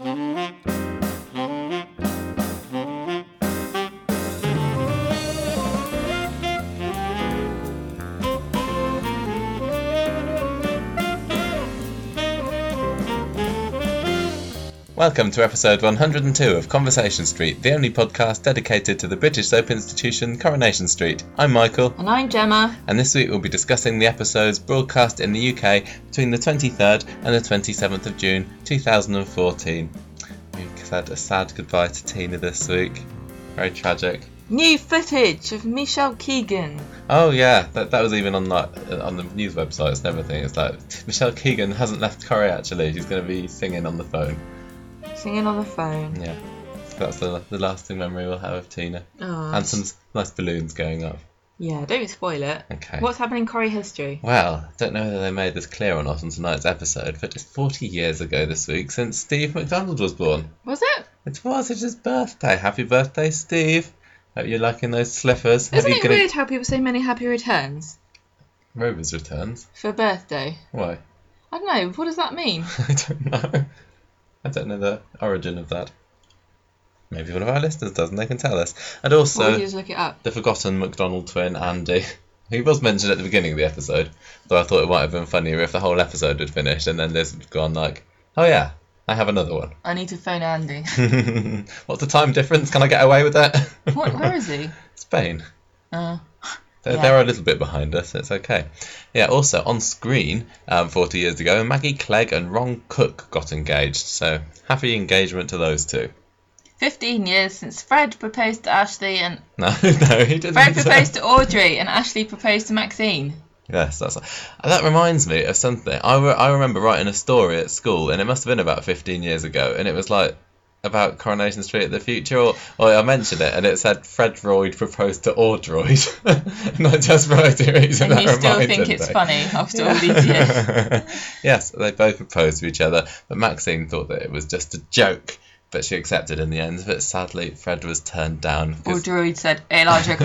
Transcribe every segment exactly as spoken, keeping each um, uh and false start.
Welcome to episode one hundred and two of Conversation Street, the only podcast dedicated to the British soap institution Coronation Street. I'm Michael. And I'm Gemma. And this week we'll be discussing the episodes broadcast in the U K between the twenty-third and the twenty-seventh of June two thousand fourteen. We said a sad goodbye to Tina this week. Very tragic. New footage of Michelle Keegan. Oh yeah, that that was even on like on the news websites and everything. It's like Michelle Keegan hasn't left Corrie actually. She's going to be singing on the phone. Singing on the phone. Yeah, that's the the lasting memory we'll have of Tina. Oh, and some nice balloons going up. Yeah, don't spoil it. Okay. What's happening in Corrie history? Well, I don't know whether they made this clear or not on tonight's episode, but it's forty years ago this week since Steve McDonald was born. Was it? It was. It's his birthday. Happy birthday, Steve. Hope you're liking those slippers. Isn't Hope it gonna... weird how people say many happy returns? Rover's returns. For birthday. Why? I don't know. What does that mean? I don't know. I don't know the origin of that. Maybe one of our listeners does and they can tell us. And also, Or you just look it up. The forgotten McDonald twin, Andy. He was mentioned at the beginning of the episode, though I thought it might have been funnier if the whole episode had finished and then Liz had gone like, oh yeah, I have another one. I need to phone Andy. What's the time difference? Can I get away with that? What? Where is he? Spain. Uh, They're, yeah. they're a little bit behind us, it's okay. Yeah, also on screen, um, forty years ago, Maggie Clegg and Ron Cook got engaged, so happy engagement to those two. Fifteen years since Fred proposed to Ashley and... No, no, he didn't. Fred proposed to Audrey and Ashley proposed to Maxine. Yes, that's that reminds me of something. I, re- I remember writing a story at school, and it must have been about fifteen years ago, and it was like about Coronation Street at the future, or, or I mentioned it, and it said Fred Royd proposed to Audroyd. And I just wrote it reason And that you still reminded think it's me. funny after all these years? Yes, they both proposed to each other, but Maxine thought that it was just a joke, but she accepted in the end. But sadly, Fred was turned down. Because... Audroyd said, illogical.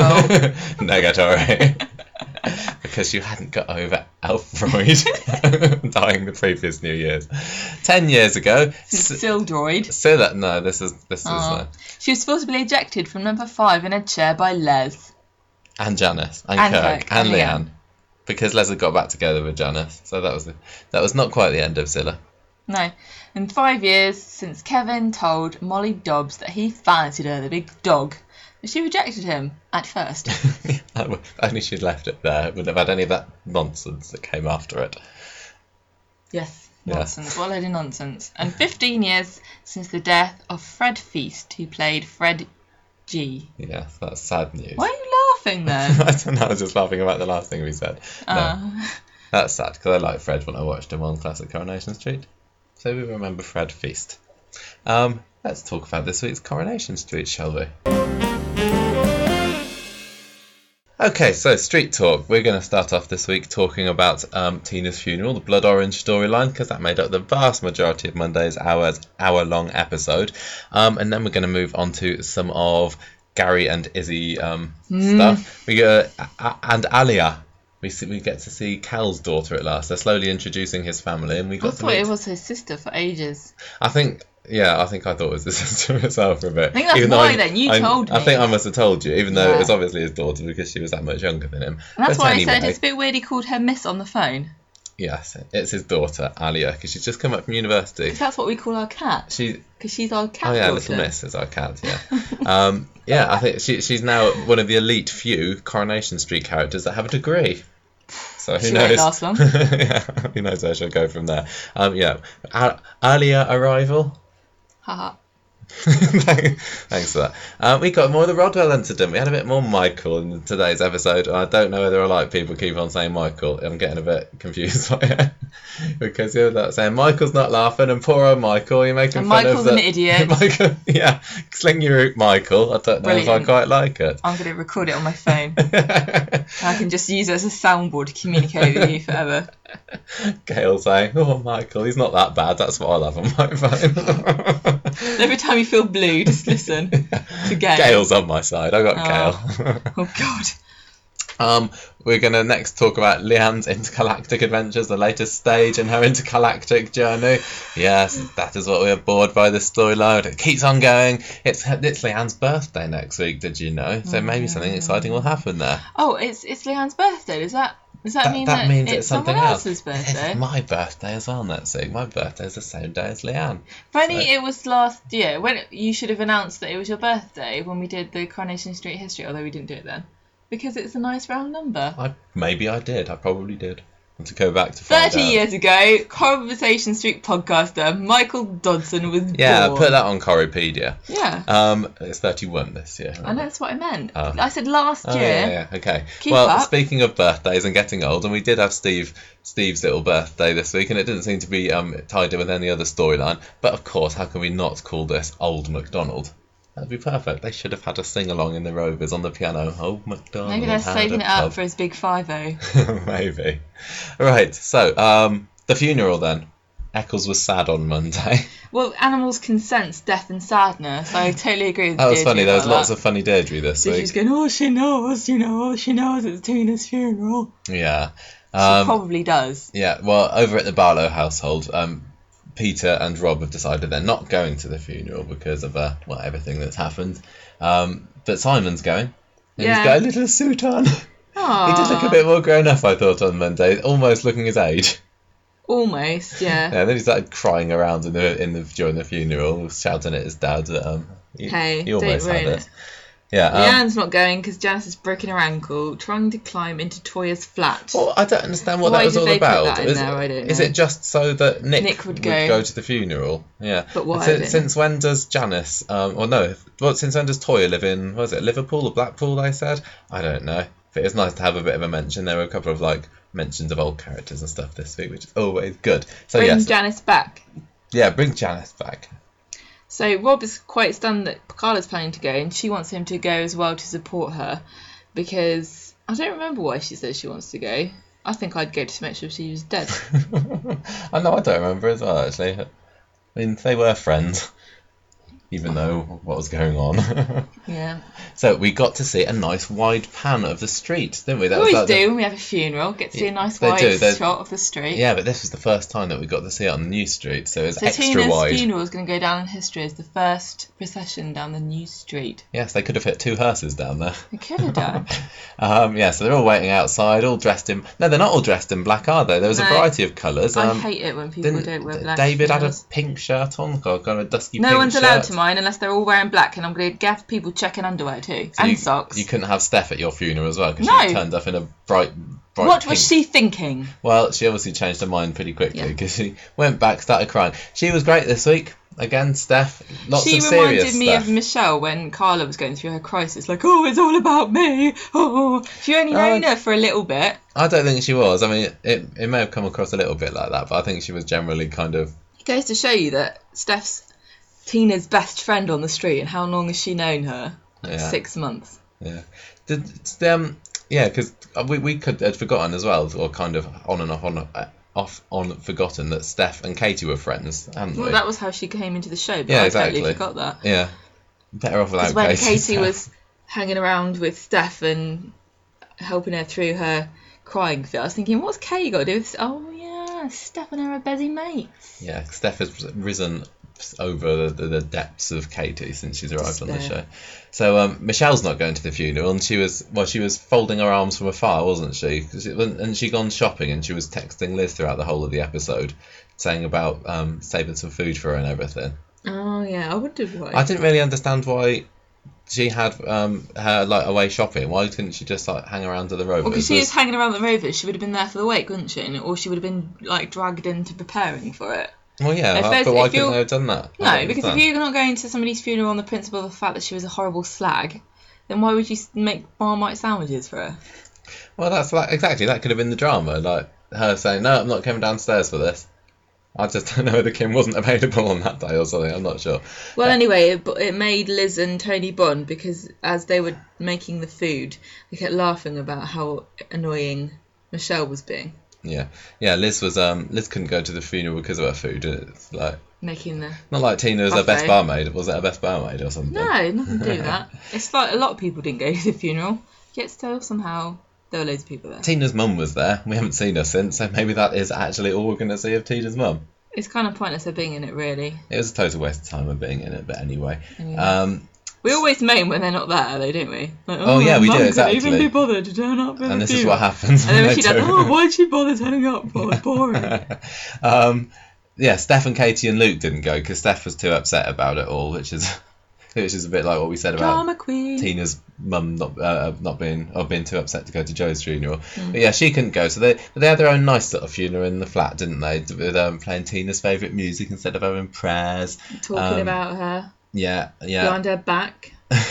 Negatory. Because you hadn't got over Alfred dying the previous New Year's. Ten years ago, Sildroyd. So that no, this is this is. Oh. Uh, she was forcibly ejected from number five in a chair by Les and Janice and, and Kirk, Kirk and and Leanne, Leanne. because Les had got back together with Janice. So that was the, that was not quite the end of Zilla. No, in five years since Kevin told Molly Dobbs that he fancied her, the big dog. But she rejected him at first. Only she'd left it there. Wouldn't have had any of that nonsense that came after it. Yes, Yeah. nonsense. What a load of nonsense. And fifteen years since the death of Fred Feast, who played Fred G. Yes, that's sad news. Why are you laughing then? I don't know, I was just laughing about the last thing we said. No, Uh, that's sad, because I liked Fred when I watched him on Classic Coronation Street. So we remember Fred Feast. Um, let's talk about this week's Coronation Street, shall we? Okay, so Street Talk. We're going to start off this week talking about um, Tina's funeral, the Blood Orange storyline, because that made up the vast majority of Monday's hours, hour-long episode. Um, and then we're going to move on to some of Gary and Izzy um, Mm. stuff. We uh, a- and Alia. We see, we get to see Cal's daughter at last. They're slowly introducing his family, and we I got to thought meet. it was his sister for ages. I think, yeah, I think I thought it was his sister herself for a bit. I think that's Even though why I- then, you I, told I me. think I must have told you, even though Yeah. it was obviously his daughter because she was that much younger than him. And that's But why anyway, I said it's a bit weird he called her Miss on the phone. Yes, it's his daughter, Alia, because she's just come up from university. Because that's what we call our cat. She, Because she's our cat oh yeah, daughter. Little Miss is our cat, yeah. um, yeah, I think she, she's now one of the elite few Coronation Street characters that have a degree. So who She knows? won't last long. Yeah, who knows where she'll go from there. Um, yeah, A- Alia arrival. Haha. Thanks for that. Uh, we got more of the Rodwell incident. We had a bit more Michael in today's episode. I don't know whether I like people keep on saying Michael. I'm getting a bit confused by it. Because you're like saying Michael's not laughing and poor old Michael, you're making And fun Michael's of the... an idiot. Michael, yeah, sling your root, Michael. I don't know if I Brilliant. quite like it. I'm going to record it on my phone. I can just use it as a soundboard to communicate with you forever. Gail saying, oh, Michael, he's not that bad. That's what I have on my phone. Every time you feel blue, just listen to Gail. Gail's on my side. I got Oh. Gail. Oh, God. Um, we're going to next talk about Leanne's intergalactic adventures, the latest stage in her intergalactic journey. Yes, that is what we're bored by this storyline. It keeps on going. It's it's Leanne's birthday next week, did you know? So maybe something exciting will happen there. Oh, it's it's Leanne's birthday. Does that does that, That, mean that that means it's, it's something someone else. else's birthday? It's my birthday as well next week. My birthday is the same day as Leanne. Funny, So- it was last year when you should have announced that it was your birthday when we did the Coronation Street history, although we didn't do it then. Because it's a nice round number. I maybe I did. I probably did. And to go back to find Thirty out. years ago, Conversation Street podcaster Michael Dodson was Yeah, born. put that on Coropedia. Yeah, Um, it's thirty-one this year. I know that's what I meant. Oh. I said last Oh, year. yeah, yeah, okay. Keep well, up. speaking of birthdays and getting old, and we did have Steve Steve's little birthday this week, and it didn't seem to be um, tied in with any other storyline. But of course, how can we not call this Old MacDonald? That'd be perfect. They should have had a sing-along in the Rovers on the piano. Old MacDonald. Maybe they're had saving a it up pub. for his big five-oh. Maybe. Right, so, um, the funeral then. Eccles was sad on Monday. Well, animals can sense death and sadness. I totally agree with That was Deirdre funny. There was about lots that. of funny Deirdre this So week. she's going, oh, she knows, you know, oh, she knows it's Tina's funeral. Yeah. She Um, probably does. Yeah, well, over at the Barlow household, um, Peter and Rob have decided they're not going to the funeral because of, uh, well, everything that's happened. Um, but Simon's going. And Yeah. he's got a little suit on. He Aww. did look a bit more grown up, I thought, on Monday, almost looking his age. Almost, yeah. Yeah, and then he started crying around in the in the during the funeral, shouting at his dad that um, he, Hey, he almost don't had ruin it. it. Yeah. Um, Leanne's not going because Janice has broken her ankle trying to climb into Toya's flat. Well, I don't understand what Why that was did all they put about. that in is, there? I don't is know. it just so that Nick, Nick would go. go to the funeral? Yeah. But why? I Since, don't since when does Janice, um, or no, well, since when does Toya live in, what was it, Liverpool or Blackpool, they said? I don't know. But it's nice to have a bit of a mention. There were a couple of, like, mentions of old characters and stuff this week, which is always good. So, Bring yes. Janice back. Yeah, bring Janice back. So Rob is quite stunned that Carla's planning to go, and she wants him to go as well to support her, because I don't remember why she says she wants to go. I think I'd go to make sure she was dead. I know, I don't remember as well, actually. I mean, they were friends, even though what was going on. Yeah. So we got to see a nice wide pan of the street, didn't we? That We was always like the- do when we have a funeral. Get to see a nice They wide do, they- shot of the street. Yeah, but this was the first time that we got to see it on the new street, so it was So extra Tina's wide. funeral is going to go down in history as the first procession down the new street. Yes, they could have fit two hearses down there. They could have done. Um, yeah, so they're all waiting outside, all dressed in... No, they're not all dressed in black, are they? There was a No. variety of colours. I Um, hate it when people didn't don't wear black. David had a funerals. pink shirt on, got got a dusky No pink one's shirt. allowed to mine unless they're all wearing black, and I'm going to have people checking underwear too. So and you, socks. You couldn't have Steph at your funeral as well, because No. she turned up in a bright, bright What pink. was she thinking? Well, she obviously changed her mind pretty quickly, Yeah. because she went back, started crying. She was great this week. Again, Steph, lots She of serious reminded me stuff. of Michelle when Carla was going through her crisis. Like, oh, it's all about me. Oh, if you only known Uh, her for a little bit. I don't think she was. I mean, it, it may have come across a little bit like that, but I think she was generally kind of... It goes to show you that Steph's Tina's best friend on the street, and how long has she known her? Like Yeah. Six months. Yeah. Did, um, yeah, because we, we could had forgotten as well, or kind of on and off on uh, off on forgotten that Steph and Katie were friends, hadn't Well, we? that was how she came into the show, but Yeah, I exactly. totally forgot that. Yeah. Better off without Because when Katie. Katie was hanging around with Steph and helping her through her crying fit, I was thinking, what's Katie got to do with this? Oh, yeah, Steph and her are busy mates. Yeah, Steph has risen over the, the depths of Katie since she's arrived on the Despair. show. So um, Michelle's not going to the funeral, and she was well, she was folding her arms from afar, wasn't she? 'Cause it, and she'd gone shopping, and she was texting Liz throughout the whole of the episode, saying about um, saving some food for her and everything. Oh, yeah, I wondered why. I didn't really understand why she had um, her like away shopping. Why couldn't she just like hang around to the Rovers? Well, because she Was- was hanging around the Rovers, she would have been there for the wake, wouldn't she? And- Or she would have been like dragged into preparing for it. well, yeah, If uh, there's- but why if couldn't you're- they have done that? I No, don't because if understand. you're not going to somebody's funeral on the principle of the fact that she was a horrible slag, then why would you s- make Marmite sandwiches for her? Well, that's like exactly that could have been the drama, like her saying, "No, I'm not coming downstairs for this." I just don't know whether Kim wasn't available on that day or something. I'm not sure. Well, anyway, it, it made Liz and Tony bond because as they were making the food, they kept laughing about how annoying Michelle was being, Yeah, yeah. Liz was um Liz couldn't go to the funeral because of her food. It's like making the... not like Tina was her best Buffet. barmaid. Was it her best barmaid or something? No, nothing to do with that. It's like a lot of people didn't go to the funeral, yet still somehow There were loads of people there. Tina's mum was there. We haven't seen her since, so maybe that is actually all we're going to see of Tina's mum. It's kind of pointless her being in it, really. It was a total waste of time of being in it, but anyway. Anyway. Um, we always moan when they're not there, though, don't we? Like, oh, yeah, we Mum do, couldn't exactly. even be bothered to turn up. And this is what happens. And then when she they does, do. oh, why'd she bother turning up for? It's boring. um, yeah, Steph and Katie and Luke didn't go because Steph was too upset about it all, which is which is a bit like what we said about Drama queen. Tina's mum not uh, not being or being too upset to go to Joe's funeral. Mm. But yeah, she couldn't go, so they but they had their own nice little funeral in the flat, didn't they? With um, playing Tina's favourite music instead of having prayers. Talking um, about her. Yeah, yeah. Behind her back.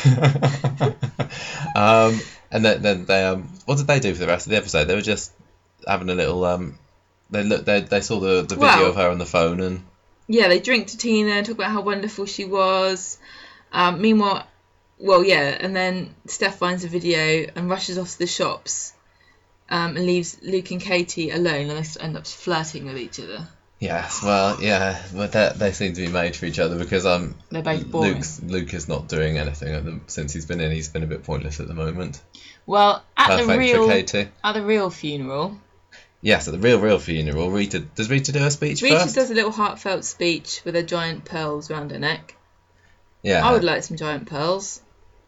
um, and then, then they um, what did they do for the rest of the episode? They were just having a little um, they looked they they saw the the video Well, of her on the phone and yeah, they drink to Tina and talk about how wonderful she was. Um, meanwhile, well, yeah, and then Steph finds a video and rushes off to the shops, um, and leaves Luke and Katie alone, and they end up flirting with each other. yes, well, yeah, but they they seem to be made for each other because um, They're both boring. Luke's Luke is not doing anything at the, since he's been in. He's been a bit pointless at the moment. Well, at Perfect the real for Katie. at the real funeral, Yes, at the real, real funeral, Rita... Does Rita do a speech Rita first? does a little heartfelt speech with her giant pearls round her neck. Yeah. I would like some giant pearls.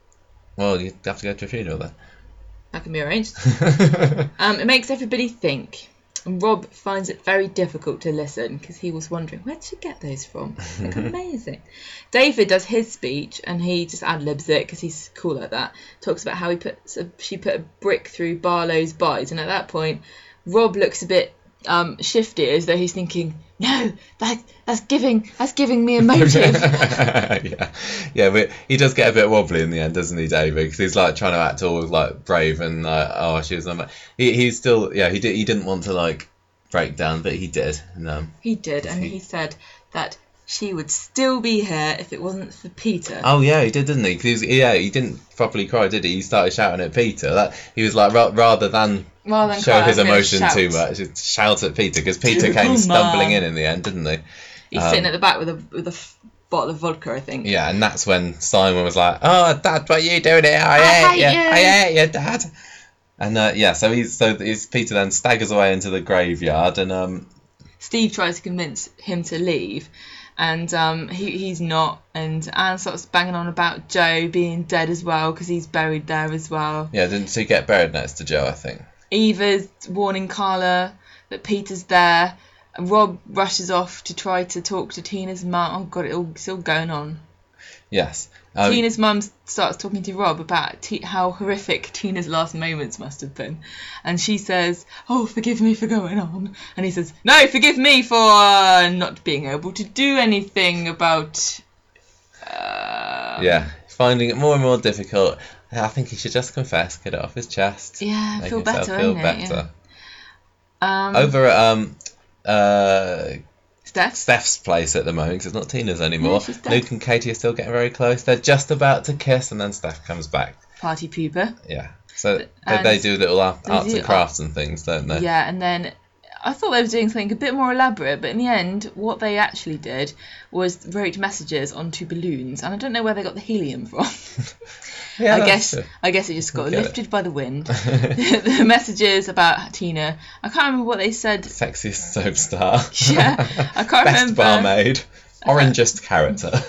Well, you have to go to a funeral then. That can be arranged. um, it makes everybody think. And Rob finds it very difficult to listen because he was wondering, where'd she get those from? They look amazing. David does his speech and he just ad-libs it because he's cool like that. Talks about how he puts a, she put a brick through Barlow's buys, and at that point, Rob looks a bit um, shifty, as though he's thinking, no, that that's giving that's giving me a motive. yeah, yeah, but he does get a bit wobbly in the end, doesn't he, David? Because he's like trying to act all like brave and like, oh, she was. Not he he's still yeah he did he didn't want to like break down, but he did. And, um, he did, and he, he said that she would still be here if it wasn't for Peter. Oh yeah, he did, didn't he? 'Cause he was, yeah, he didn't properly cry, did he? He started shouting at Peter. That he was like ra- rather than. Rather than show cry, his I'm gonna emotion shout. too much. Just shout at Peter because Peter Come came stumbling on. in in the end, didn't he? He's Um, sitting at the back with a with a f- bottle of vodka, I think. Yeah, and that's when Simon was like, "Oh, Dad, what are you doing here? I, I hate hate you. you." I hate you, Dad." And uh, yeah, so he's so he's, Peter then staggers away into the graveyard, and um, Steve tries to convince him to leave, and um, he he's not. And Anne starts banging on about Joe being dead as well because he's buried there as well. yeah, didn't he get buried next to Joe? I think. Eva's warning Carla that Peter's there. And Rob rushes off to try to talk to Tina's mum. Oh god, it all, it's all going on. Yes. Um, Tina's mum starts talking to Rob about t- how horrific Tina's last moments must have been. And she says, oh, forgive me for going on. And he says, no, forgive me for uh, not being able to do anything about... Uh... yeah, finding it more and more difficult. I think he should just confess, get it off his chest. Yeah, make feel himself better, feel innit? better. Yeah. Um, Over at um, uh, Steph? Steph's place at the moment, because it's not Tina's anymore. No, she's dead. Luke and Katie are still getting very close. They're just about to kiss, and then Steph comes back. Party pooper. Yeah. So they, And they do little art, they arts do and crafts and things, don't they? Yeah, and then I thought they were doing something a bit more elaborate, but in the end, what they actually did was wrote messages onto balloons, and I don't know where they got the helium from. Yeah, I that's guess true. I guess it just got Get it. lifted by the wind. The messages about Tina, I can't remember what they said. Sexiest soap star. Yeah, I can't Best remember. barmaid. Orangest character.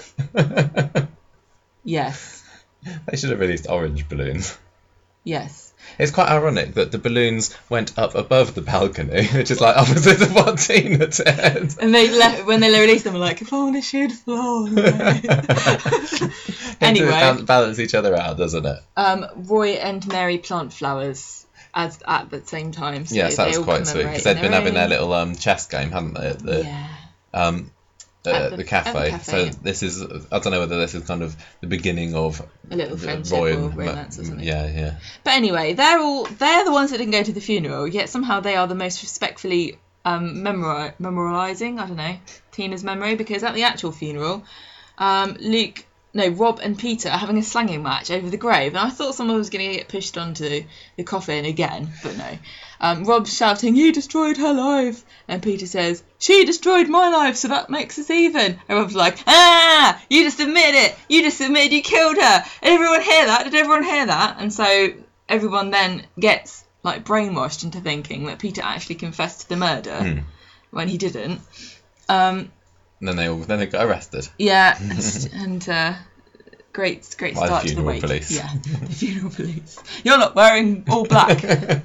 Yes, They should have released orange balloons. yes. It's quite ironic that the balloons went up above the balcony, which is like opposite of what Tina did. And they left when they released them. Were like, if only she'd flown away. Anyway, It balance each other out, doesn't it? um, Roy and Mary plant flowers as at the same time. So Yes, they that was all quite sweet commemorate because they'd in been their having their own- little um, chess game, hadn't they? At the, Yeah. um, uh, At the, the- cafe. at the cafe. So this is, I don't know whether this is kind of the beginning of A little the friendship Roy or and Ma- romance or something. Yeah, yeah. But anyway, they're all they're the ones that didn't go to the funeral, yet somehow they are the most respectfully um memori- memorializing, I don't know, Tina's memory, because at the actual funeral, um Luke no, Rob and Peter are having a slanging match over the grave, and I thought someone was going to get pushed onto the coffin again, but no. Um, Rob's shouting, you destroyed her life, and Peter says, she destroyed my life, so that makes us even. And Rob's like, ah, you just admitted it, you just admitted you killed her. Did everyone hear that? Did everyone hear that? And so everyone then gets like brainwashed into thinking that Peter actually confessed to the murder Mm. when he didn't. Um, And then they all then they got arrested. yeah, and uh, great great By the start to the funeral wake. police. Yeah, the funeral police. You're not wearing all black.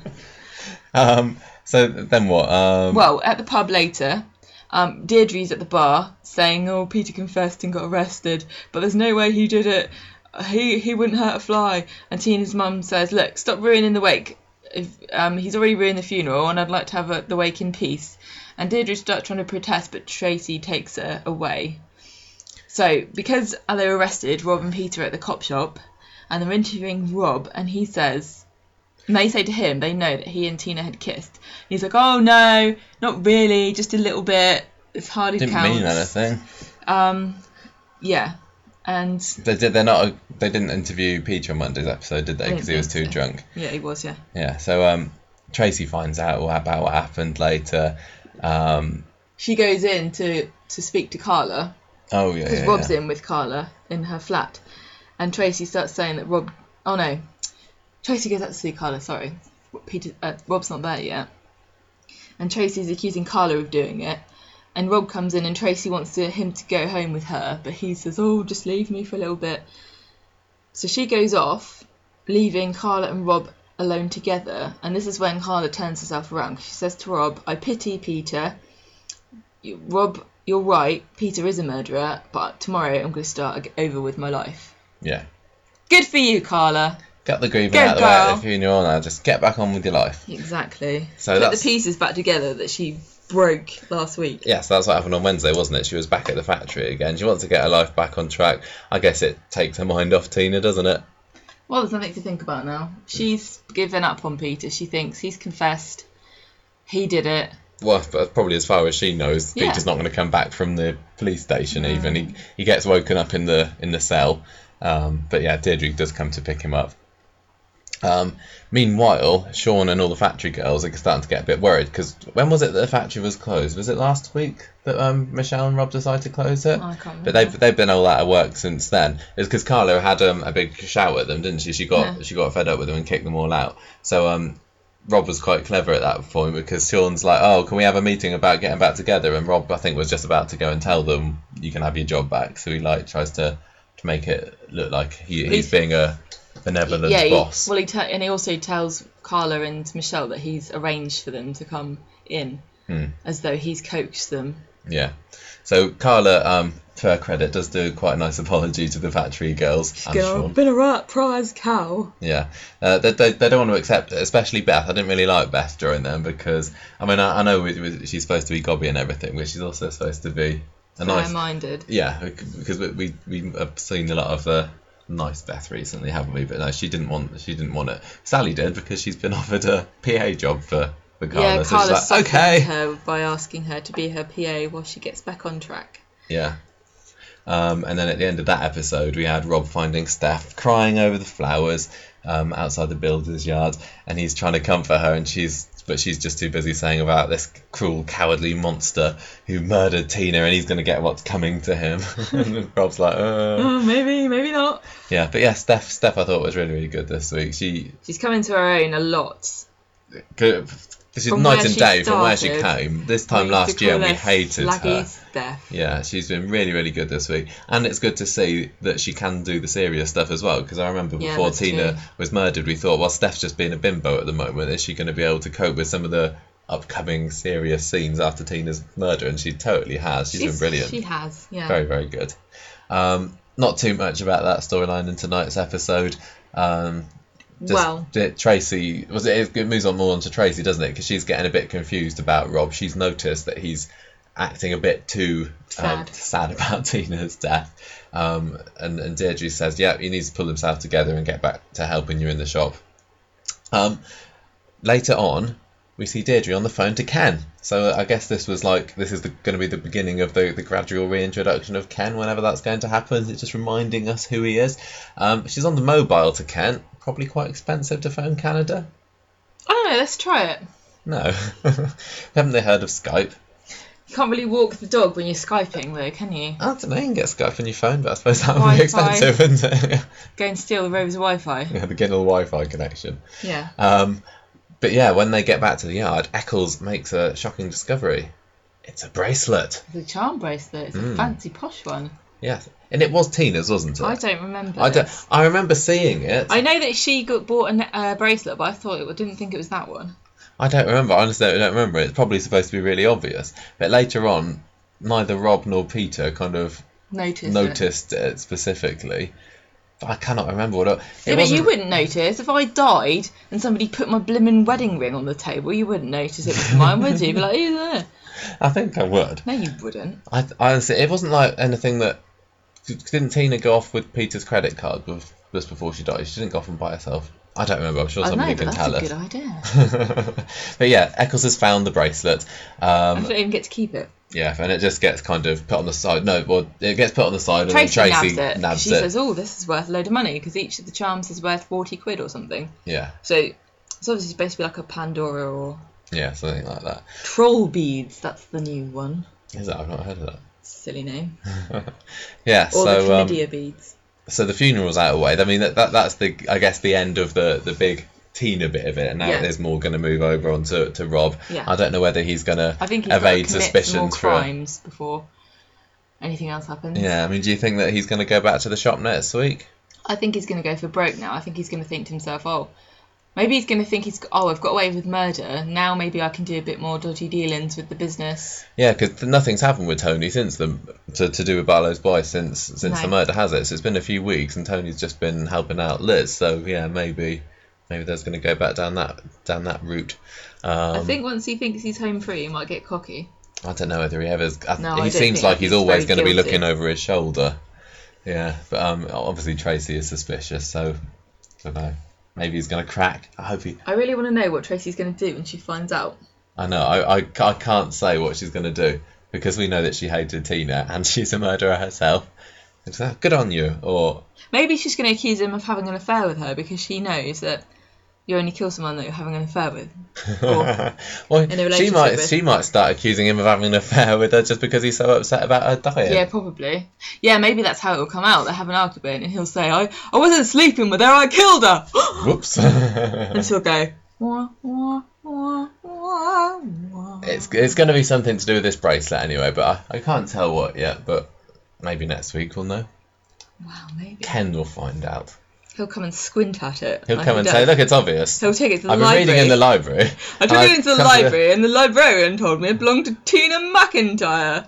um. So then what? Um. Well, at the pub later, um, Deirdre's at the bar saying, "Oh, Peter confessed and got arrested, but there's no way he did it. He he wouldn't hurt a fly." And Tina's mum says, "Look, stop ruining the wake. If, um, he's already ruined the funeral, and I'd like to have a, the wake in peace." And Deirdre starts trying to protest, but Tracy takes her away. So, because they were arrested, Rob and Peter are at the cop shop, and they're interviewing Rob, and he says, and they say to him, they know that he and Tina had kissed. He's like, "Oh no, not really, just a little bit. It's hardly Didn't counts." mean anything. Um, yeah, and They did. They're not. They didn't interview Peter on Monday's episode, did they? I Because he don't was too think so. drunk. yeah, he was, yeah. Yeah. So um, Tracy finds out what- about what happened later. Um. She goes in to, to speak to Carla, Oh yeah. because yeah, Rob's yeah. in with Carla in her flat, and Tracy starts saying that Rob. Oh no, Tracy goes out to see Carla. Sorry, Peter. Uh, Rob's not there yet, and Tracy's accusing Carla of doing it. And Rob comes in, and Tracy wants to, him to go home with her, but he says, "Oh, just leave me for a little bit." So she goes off, leaving Carla and Rob alone together. And this is when Carla turns herself around. She says to Rob, "I pity Peter. You, Rob, you're right. Peter is a murderer, but tomorrow I'm going to start over with my life." Yeah. Good for you, Carla. Got the grieving Go, out of the way at girl. the funeral now. Just get back on with your life. Exactly. So Put that's- the pieces back together that she broke last week. Yes, that's what happened on Wednesday, wasn't it? She was back at the factory again. She wants to get her life back on track. I guess it takes her mind off Tina, doesn't it? Well, there's nothing to think about now. She's given up on Peter. She thinks he's confessed. He did it. Well, but probably as far as she knows, Yeah. Peter's not going to come back from the police station even. He he gets woken up in the in the cell. Um, but yeah, Deirdre does come to pick him up. Um, meanwhile, Sean and all the factory girls are starting to get a bit worried because when was it that the factory was closed? Was it last week that um, Michelle and Rob decided to close it? Oh, I can't remember. But they've they've been all out of work since then. It's because Carla had um, a big shout at them, didn't she? She got Yeah. she got fed up with them and kicked them all out. So um, Rob was quite clever at that point because Sean's like, "Oh, can we have a meeting about getting back together?" And Rob, I think, was just about to go and tell them, "You can have your job back." So he like tries to to make it look like he, he's He's- being a benevolent yeah, he, boss. well, he te- and he also tells Carla and Michelle that he's arranged for them to come in, Hmm. as though he's coached them. Yeah. So Carla, um, to her credit, does do quite a nice apology to the factory girls. and Girl, Sean. been a rat prize cow. Yeah, uh, they, they, they don't want to accept it, especially Beth. I didn't really like Beth during them because, I mean, I, I know we, we, she's supposed to be gobby and everything, but she's also supposed to be a nice... Fair-minded. Yeah, because we, we, we have seen a lot of uh, nice Beth recently, haven't we? But no, she didn't want she didn't want it. Sally did because she's been offered a P A job for, for Carla. Yeah, so Carla she's like, softened okay. her by asking her to be her P A while she gets back on track. Yeah. Um, and then at the end of that episode, we had Rob finding Steph crying over the flowers um, outside the builder's yard, and he's trying to comfort her, and she's but she's just too busy saying about this cruel, cowardly monster who murdered Tina, and he's going to get what's coming to him. And Rob's like, uh. Oh, maybe, maybe not. Yeah, but yeah, Steph, Steph, I thought was really, really good this week. She, She's coming to her own a lot. good, this is From night where and she day from where she started, came. This We time used last to year, call we her hated Slaggy her. Steph. Yeah, she's been really, really good this week. And it's good to see that she can do the serious stuff as well, because I remember Yeah, before that's Tina true. was murdered, we thought, well, Steph's just being a bimbo at the moment. Is she going to be able to cope with some of the upcoming serious scenes after Tina's murder? And she totally has. She's been brilliant. She has, yeah. Very, very good. Um, not too much about that storyline in tonight's episode. Um, just Well. that Tracy was it, it moves on more onto Tracy, doesn't it? Because she's getting a bit confused about Rob. She's noticed that he's acting a bit too um, Sad. sad about Tina's death. Um, and, and Deirdre says, yeah, he needs to pull himself together and get back to helping you in the shop. Um, later on, we see Deirdre on the phone to Ken. So I guess this was like, this is the, going to be the beginning of the, the gradual reintroduction of Ken, whenever that's going to happen. It's just reminding us who he is. Um, she's on the mobile to Ken. Probably quite expensive to phone Canada. I don't know, let's try it. No. Haven't they heard of Skype? You can't really walk the dog when you're Skyping, though, can you? I don't know, you can get Skype on your phone, but I suppose that would Wi-Fi. be expensive, isn't it? Go and steal the Rover's Wi-Fi. Yeah, the Kindle Wi-Fi connection. Yeah. Um, But yeah, when they get back to the yard, Eccles makes a shocking discovery. It's a bracelet. It's a charm bracelet. It's Mm. a fancy posh one. Yes. And it was Tina's, wasn't it? I don't remember. I, don't, this. I remember seeing it. I know that she got bought a ne- uh, bracelet, but I thought it didn't think it was that one. I don't remember. I honestly don't remember. It's probably supposed to be really obvious. But later on, neither Rob nor Peter kind of Noticed. noticed it, it specifically. But I cannot remember what it, it Yeah, but wasn't- you wouldn't notice if I died and somebody put my blimmin' wedding ring on the table. You wouldn't notice it was mine, would you? You'd be like, who's there? I think I would. No, you wouldn't. I, I honestly, it wasn't like anything that. Didn't Tina go off with Peter's credit card bef- just before she died? She didn't go off and buy herself. I don't remember. I'm sure I know, somebody but can that's tell a us. good idea. But yeah, Eccles has found the bracelet. I Um, don't even get to keep it. yeah, and it just gets kind of put on the side. No, well, it gets put on the side, Tracy, and then Tracy nabs it. nabs she it. says, "Oh, this is worth a load of money because each of the charms is worth forty quid or something." Yeah, So it's obviously supposed to be like a Pandora or yeah, something like that. troll beads. That's the new one. Is that? I've not heard of that. Silly name. Yeah, Or the so um, chlamydia beads. so the funeral's out of the way. I mean, that, that that's the I guess the end of the the big Tina bit of it, and now Yeah. there's more going to move over onto to Rob. Yeah. I don't know whether he's going to I think he's got to evade commit some more suspicions for. crimes before anything else happens. Yeah, I mean, do you think that he's going to go back to the shop next week? I think he's going to go for broke now. I think he's going to think to himself, oh, maybe he's going to think he's, oh, I've got away with murder. Now maybe I can do a bit more dodgy dealings with the business. Yeah, because nothing's happened with Tony since the to, to do with Barlow's boy since since No. the murder, has it? So it's been a few weeks, and Tony's just been helping out Liz. So yeah, maybe maybe there's going to go back down that down that route. Um, I think once he thinks he's home free, he might get cocky. I don't know whether he ever. I, No, I he don't seems think like he's he's always very going to be guilty. looking over his shoulder. Yeah, but um, obviously Tracy is suspicious, so I don't know. Maybe he's going to crack. I hope he. I really want to know what Tracy's going to do when she finds out. I know. I, I, I can't say what she's going to do because we know that she hated Tina and she's a murderer herself. It's like, good on you. Or Maybe she's going to accuse him of having an affair with her because she knows that you only kill someone that you're having an affair with. Or well, in a she relationship might with. she might start accusing him of having an affair with her just because he's so upset about her diet. Yeah, probably. Yeah, maybe that's how it will come out. They have an argument and he'll say, I, I wasn't sleeping with her, I killed her. Whoops. And she'll go, wah, wah, wah, wah, wah. It's it's going to be something to do with this bracelet anyway, but I, I can't tell what yet. But maybe next week we'll know. Wow, maybe. Ken will find out. He'll come and squint at it. He'll like come he and does. say, "Look, it's obvious." He'll take it to the I've been library. reading in the library. I took and it into the come to library and the librarian told me it belonged to Tina McIntyre.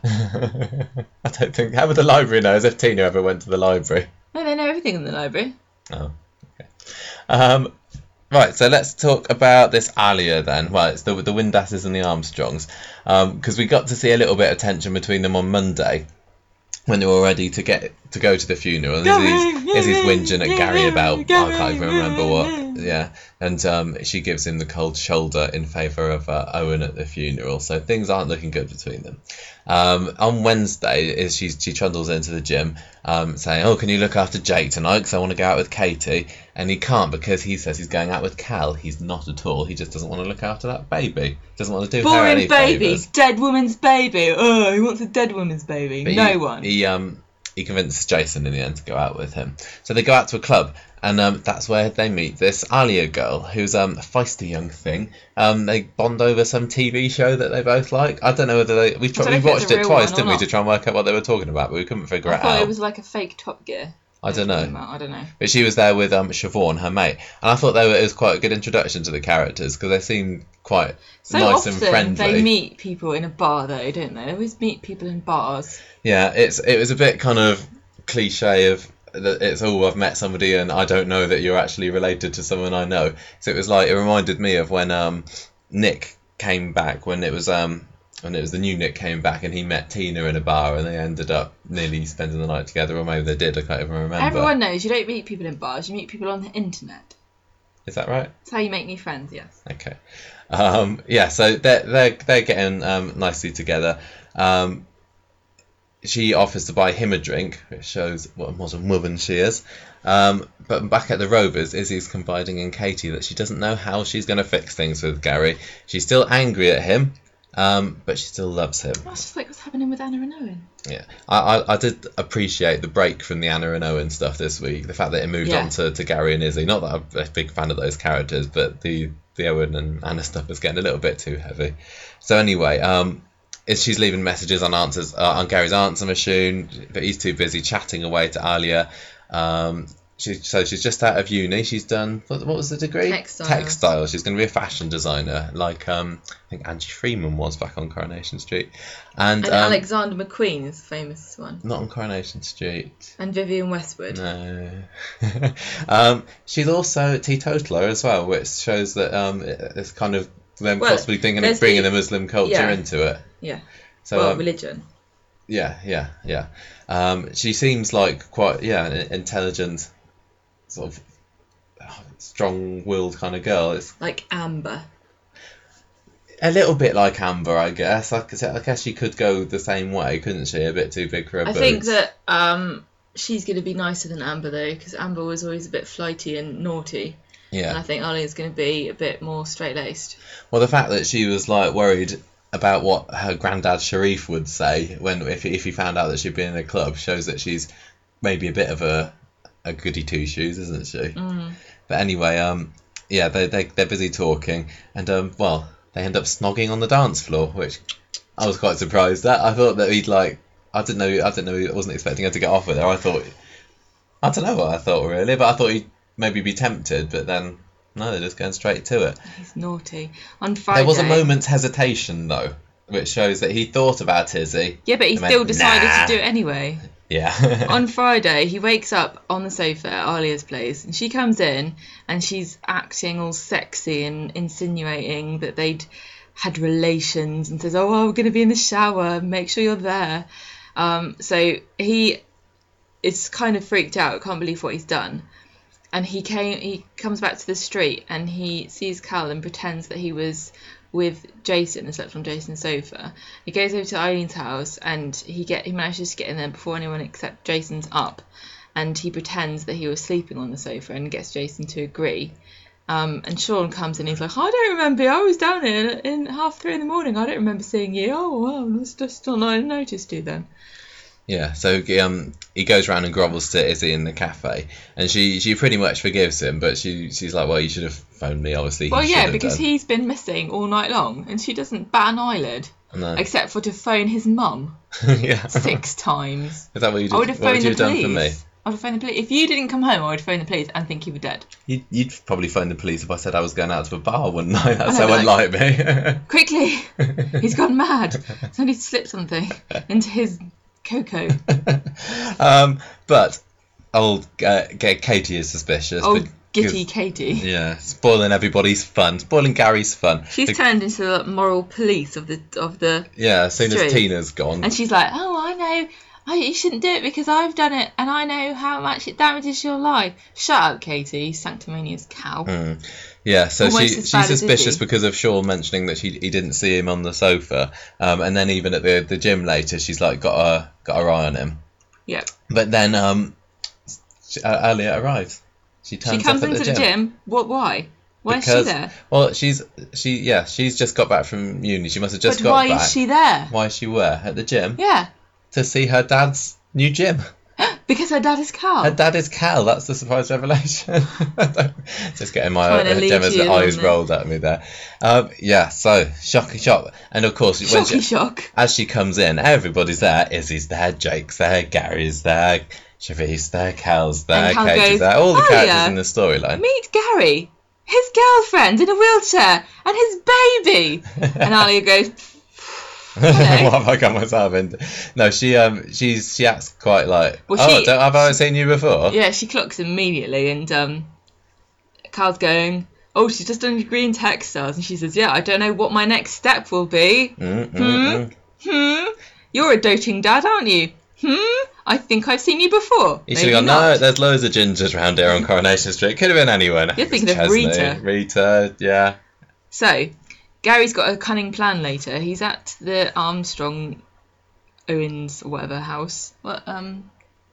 I don't think. How would the library know? As if Tina ever went to the library. No, they know everything in the library. Oh, okay. Um, right, so let's talk about this Alia then. Well, it's the the Windasses and the Armstrongs, because we got to see a little bit of tension between them on Monday when they were ready to get to go to the funeral. And Izzy's, Izzy's whinging at Gary about I can't even remember what. Yeah, and um, she gives him the cold shoulder in favour of uh, Owen at the funeral. So things aren't looking good between them. Um, on Wednesday, is she she trundles into the gym, um, saying, "Oh, can you look after Jake tonight? Because I want to go out with Katie." And he can't because he says he's going out with Cal. He's not at all. He just doesn't want to look after that baby. Doesn't want to do her any Boring baby, favours. dead woman's baby. Oh, who wants a dead woman's baby? But No he, one. He um he convinces Jason in the end to go out with him. So they go out to a club, and um that's where they meet this Alia girl, who's um a feisty young thing. Um they bond over some T V show that they both like. I don't know whether they we, don't tried, know we if it's watched a it real twice, one or didn't we, not. to try and work out what they were talking about, but we couldn't figure I it thought out. it was like a fake Top Gear. I don't know. I don't know. But she was there with um Siobhan, her mate, and I thought they were, it was quite a good introduction to the characters because they seemed quite So nice often and friendly. they meet people in a bar though, don't they? They always meet people in bars. Yeah, it's it was a bit kind of cliche of that it's oh I've met somebody and I don't know that you're actually related to someone I know. So it was like it reminded me of when um Nick came back when it was um when it was the new Nick came back and he met Tina in a bar and they ended up nearly spending the night together, or maybe they did. I can't even remember. Everyone knows you don't meet people in bars, you meet people on the internet. Is that right? That's how you make new friends, yes. Okay. Um, yeah, so they're they're they're getting um, nicely together. Um, she offers to buy him a drink, which shows what a modern woman she is. Um, but back at the Rovers, Izzy's confiding in Katie that she doesn't know how she's going to fix things with Gary. She's still angry at him, um, but she still loves him. That's just like what's happening with Anna and Owen. Yeah, I, I, I did appreciate the break from the Anna and Owen stuff this week. The fact that it moved Yeah. on to, to Gary and Izzy. Not that I'm a big fan of those characters, but the the Owen and Anna stuff is getting a little bit too heavy. So anyway, um, is she's leaving messages on answers uh, on Gary's answer machine, but he's too busy chatting away to Alia. Um, she, so she's just out of uni. She's done what, what was the degree? Textiles. Textiles. She's going to be a fashion designer, like um, I think Angie Freeman was back on Coronation Street, and, And um, Alexander McQueen is the famous one. not on Coronation Street. And Vivienne Westwood. No. um, she's also teetotaler as well, which shows that um, it- it's kind of them Well, possibly thinking of there's bringing the- the Muslim culture yeah. into it. Yeah. So well, um, religion. yeah, yeah, yeah. Um, she seems like quite yeah an intelligent, sort of uh, strong-willed kind of girl. It's Like Amber. a little bit like Amber, I guess. I guess, I guess she could go the same way, couldn't she? A bit too big for her I boots. think that um, she's going to be nicer than Amber, though, because Amber was always a bit flighty and naughty. And I Yeah. think Alia's going to be a bit more straight-laced. Well, the fact that she was like worried about what her granddad Sharif would say when if he, if he found out that she'd been in a club shows that she's maybe a bit of a a goody two shoes, isn't she? Mm. But anyway, um, yeah, they they they're busy talking, and um, well, they end up snogging on the dance floor, which I was quite surprised at. I thought that he'd like, I didn't know, I didn't know, I wasn't expecting her to get off with her. I thought, I don't know what I thought really, but I thought he'd maybe be tempted, but then no, they're just going straight to it. He's naughty. On Friday... There was a moment's hesitation though, which shows that he thought about Izzy. Yeah, but he and still went, decided "Nah." to do it anyway. Yeah. On Friday, he wakes up on the sofa at Alia's place, and she comes in, and she's acting all sexy and insinuating that they'd had relations, and says, "Oh, well, we're going to be in the shower. Make sure you're there." Um, so he is kind of freaked out. Can't believe what he's done. And he came. He comes back to the street, and he sees Cal and pretends that he was with Jason and slept on Jason's sofa. He goes over to Eileen's house, and he get he manages to get in there before anyone except Jason's up, and he pretends that he was sleeping on the sofa and gets Jason to agree. Um, and Sean comes in, he's like, "I don't remember you. I was down here in half three in the morning. I don't remember seeing you." "Oh, well, that's just not I noticed you then." Yeah, so um, he goes around and grovels to Izzy in the cafe, and she, she pretty much forgives him, but she she's like, "Well, you should have phoned me, obviously." Well, he yeah, should have because done." he's been missing all night long, and she doesn't bat an eyelid, No. except for to phone his mum Yeah. six times. Is that what you did? I would have what would phoned you the have done police. for me? I would have phoned the police. If you didn't come home, I would phone the police and think you were dead. You'd, you'd probably phone the police if I said I was going out to a bar one night. That's I how know, unlike me. Quickly! He's gone mad. Somebody slipped something into his cocoa. um, but old uh, Katie is suspicious. Old because- gitty Katie. Yeah, spoiling everybody's fun, spoiling Gary's fun. She's The- turned into the moral police of the of the, yeah, as soon street. as Tina's gone. and she's like, "Oh, I know. I, you shouldn't do it because I've done it, and I know how much it damages your life." Shut up, Katie, sanctimonious cow. Mm. Yeah, so Almost she as she's bad as suspicious Izzy. because of Sean mentioning that she he didn't see him on the sofa, um, and then even at the the gym later, she's like got a got her eye on him. Yep. But then um, she, uh, Alia arrives. She turns She comes up at into the the gym. gym. What? Why? Why because, is she there? Well, she's she yeah she's just got back from uni. She must have just But got why back. is she there? Why is she where at the gym? Yeah, To see her dad's new gym. because her dad is Carl. Her dad is Cal. That's the surprise revelation. Just getting my Trying to uh, lead Gemma's you in eyes on it. rolled at me there. Um, yeah, so shocking shock, and of course when Shocky she, shock. as she comes in, everybody's there. Izzy's there, Jake's there, Gary's there, Sharif's there, Cal's there, And Cal Katie's goes, there. All the "Oh, characters yeah. in the storyline. Meet Gary, his girlfriend in a wheelchair, and his baby. And Alia goes, what have I got myself into? No, she um she's she acts quite like Well, oh she- don't, have I seen you before? yeah, she clocks immediately, and um, Carl's going, "Oh, she's just done a degree in textiles," and she says, "Yeah, I don't know what my next step will be." Mm, mm, Hmm? mm. Hmm? You're a doting dad, aren't you? Hmm? I think I've seen you before. You Maybe should have gone, not. no, there's loads of gingers around here on Coronation Street. Could have been anyone. You're thinking of Chesney, Rita. Rita, yeah. So, Gary's got a cunning plan later. He's at the Armstrong Owens or whatever house. What um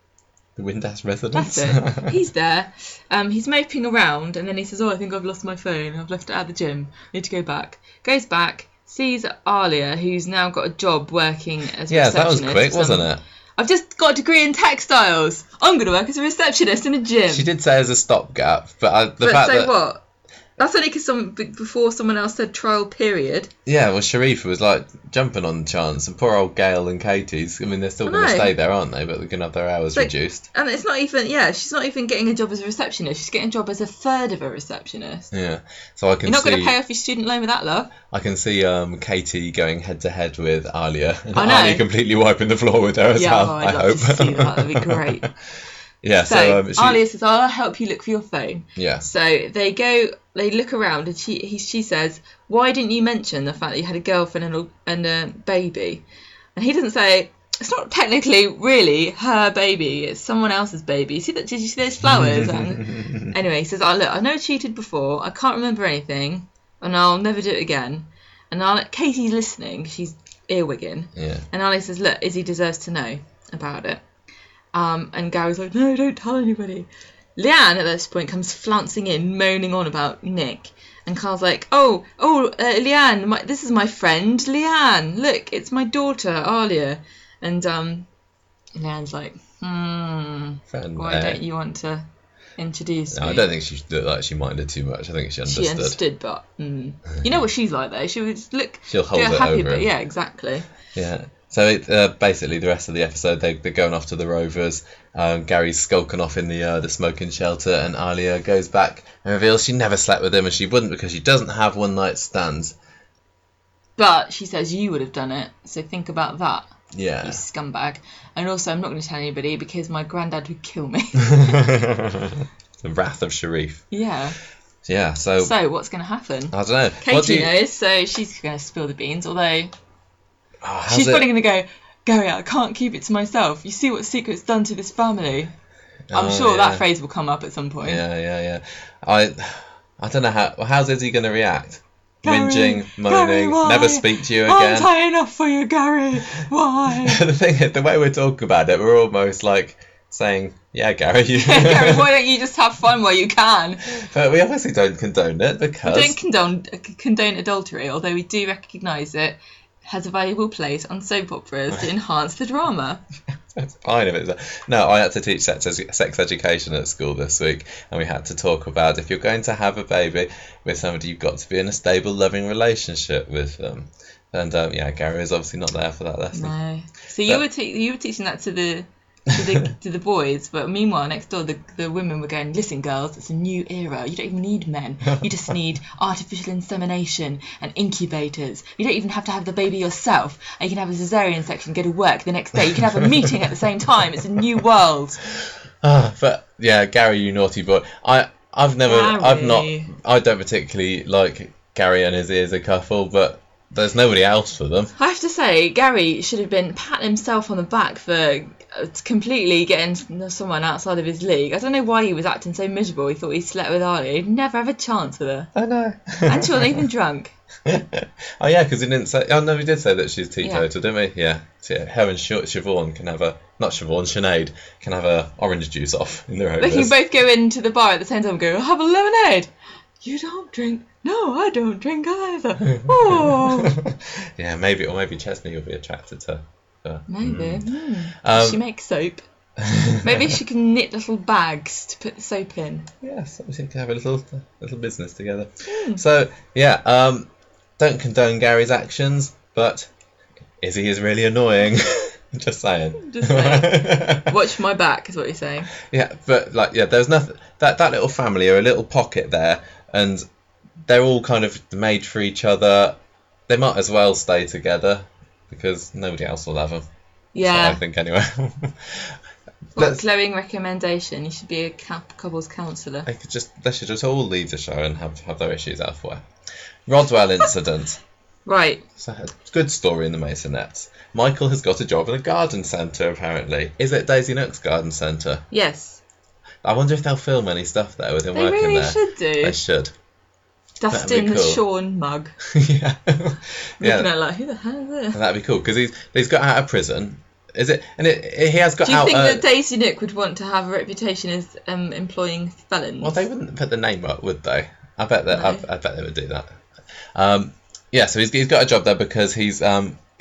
The Windass residence. That's it. He's there. Um, he's moping around, and then he says, "Oh, I think I've lost my phone. I've left it at the gym. I need to go back." Goes back, sees Alia, who's now got a job working as a Yeah, that was receptionist. quick, wasn't Um, it? I've just got a degree in textiles. I'm going to work as a receptionist in a gym. She did say as a stopgap, but I, the but fact so that what? That's only because some b- before someone else said trial period. Yeah, well, Sharif was like jumping on the chance, and poor old Gail and Katie's. I mean, they're still I going to know. stay there, aren't they? But they're going to have their hours Like, reduced. And it's not even, yeah, she's not even getting a job as a receptionist. She's getting a job as a third of a receptionist. Yeah, so I can You're not see. going to pay off your student loan with that, love. I can see um, Katie going head to head with Alia, and I know. Alia completely wiping the floor with her as Yeah, well. oh, I'd I love hope. to see that. That'd be great. Yeah, So, so, um, she, Alia says, I'll help you look for your phone. yeah, So they go, they look around, and she he, she says, why didn't you mention the fact that you had a girlfriend and a, and a baby? And he doesn't say, it's not technically really her baby, it's someone else's baby. See that? Did you see those flowers? And anyway, he says, oh, look, I know I cheated before, I can't remember anything, and I'll never do it again. And I'll, Katie's listening, she's earwigging. yeah. And Ali says, look, Izzy deserves to know about it. Um, and Gary's like, no, don't tell anybody. Leanne at this point comes flouncing in, moaning on about Nick. And Carl's like, oh, oh, uh, Leanne, my, this is my friend, Leanne. Look, it's my daughter, Alia. And um, Leanne's like, hmm, Friend, why uh, don't you want to introduce No, me? I don't think she looked like she minded too much. I think she understood. She understood, but mm. you know what she's like, though. She would look, She'll hold do it happy, over but him. yeah, exactly. Yeah. So it, uh, basically, the rest of the episode, they, they're going off to the Rovers. Um, Gary's skulking off in the uh, the smoking shelter, and Alia goes back and reveals she never slept with him, and she wouldn't because she doesn't have one night stands. But she says you would have done it, so think about that, you Yeah. scumbag. And also, I'm not going to tell anybody because my granddad would kill me. The wrath of Sharif. Yeah. Yeah. So, So what's going to happen? I don't know. Katie What do you, knows, so she's going to spill the beans. Although oh, how's she's it- probably going to go, Gary, I can't keep it to myself. You see what secret's done to this family. I'm Oh, sure yeah. that phrase will come up at some point. Yeah, yeah, yeah. I, I don't know how. How's Izzy going to react? Gary, Whinging, Gary, moaning, why? never speak to you Aren't again. I enough for you, Gary? Why? The thing is, the way we're talking about it, we're almost like saying, "Yeah, Gary." You... Gary, why don't you just have fun while you can? But we obviously don't condone it We because don't condone condone adultery, although we do recognise it has a valuable place on soap operas to enhance the drama. it's fine if it's. No, I had to teach sex, sex education at school this week, and we had to talk about if you're going to have a baby with somebody, you've got to be in a stable, loving relationship with them. And um, yeah, Gary is obviously not there for that lesson. No. So you But- were te- you were teaching that to the to the to the boys, but meanwhile next door the the women were going, listen girls, it's a new era. You don't even need men. You just need artificial insemination and incubators. You don't even have to have the baby yourself. And you can have a cesarean section, go to work the next day. You can have a meeting at the same time. It's a new world. Ah, but yeah, Gary, you naughty boy. I I've never I've not Gary. I don't particularly like Gary and Izzy as a couple, but there's nobody else for them. I have to say, Gary should have been patting himself on the back for uh, completely getting someone outside of his league. I don't know why he was acting so miserable. He thought he slept with Alia. He'd never have a chance with her. I know. And she wasn't even drunk. Oh yeah, because he didn't say. Oh no, he did say that she's teetotal, didn't he? Yeah. So, yeah, her and Sh- Siobhan can have a not Siobhan, Sinead can have a orange juice off in their own. They can both go into the bar at the same time and go, have a lemonade. You don't drink. No, I don't drink either. Oh. Yeah, maybe or maybe Chesney will be attracted to her. Maybe. Hmm. Um, She makes soap. Maybe she can knit little bags to put the soap in. Yes, obviously can have a little little business together. Hmm. So yeah, um, don't condone Gary's actions, but Izzy is really annoying. Just saying. Just saying. Watch my back is what you're saying. Yeah, but like yeah, there's nothing that that little family are a little pocket there, and they're all kind of made for each other. They might as well stay together because nobody else will have them. Yeah. That's what I think anyway. What a Let's- glowing recommendation. You should be a cap- couples counsellor. They could just they should just all leave the show and have have their issues elsewhere. Rodwell incident. Right. So a good story in the Masonettes. Michael has got a job in a garden centre, apparently. Is it Daisy Nook's garden centre? Yes. I wonder if they'll film any stuff there with him They working really there. should do. They should. Dustin that'd be the cool. Sean mug. yeah. Looking yeah. at it like, who the hell is this? That'd be cool because he's he's got out of prison. Is it? And it, it, he has got Do you out. think uh, that Daisy Nook would want to have a reputation as um, employing felons? Well, they wouldn't put the name up, would they? I bet that. No. I, I bet they would do that. Um, yeah. So he's he's got a job there because he's um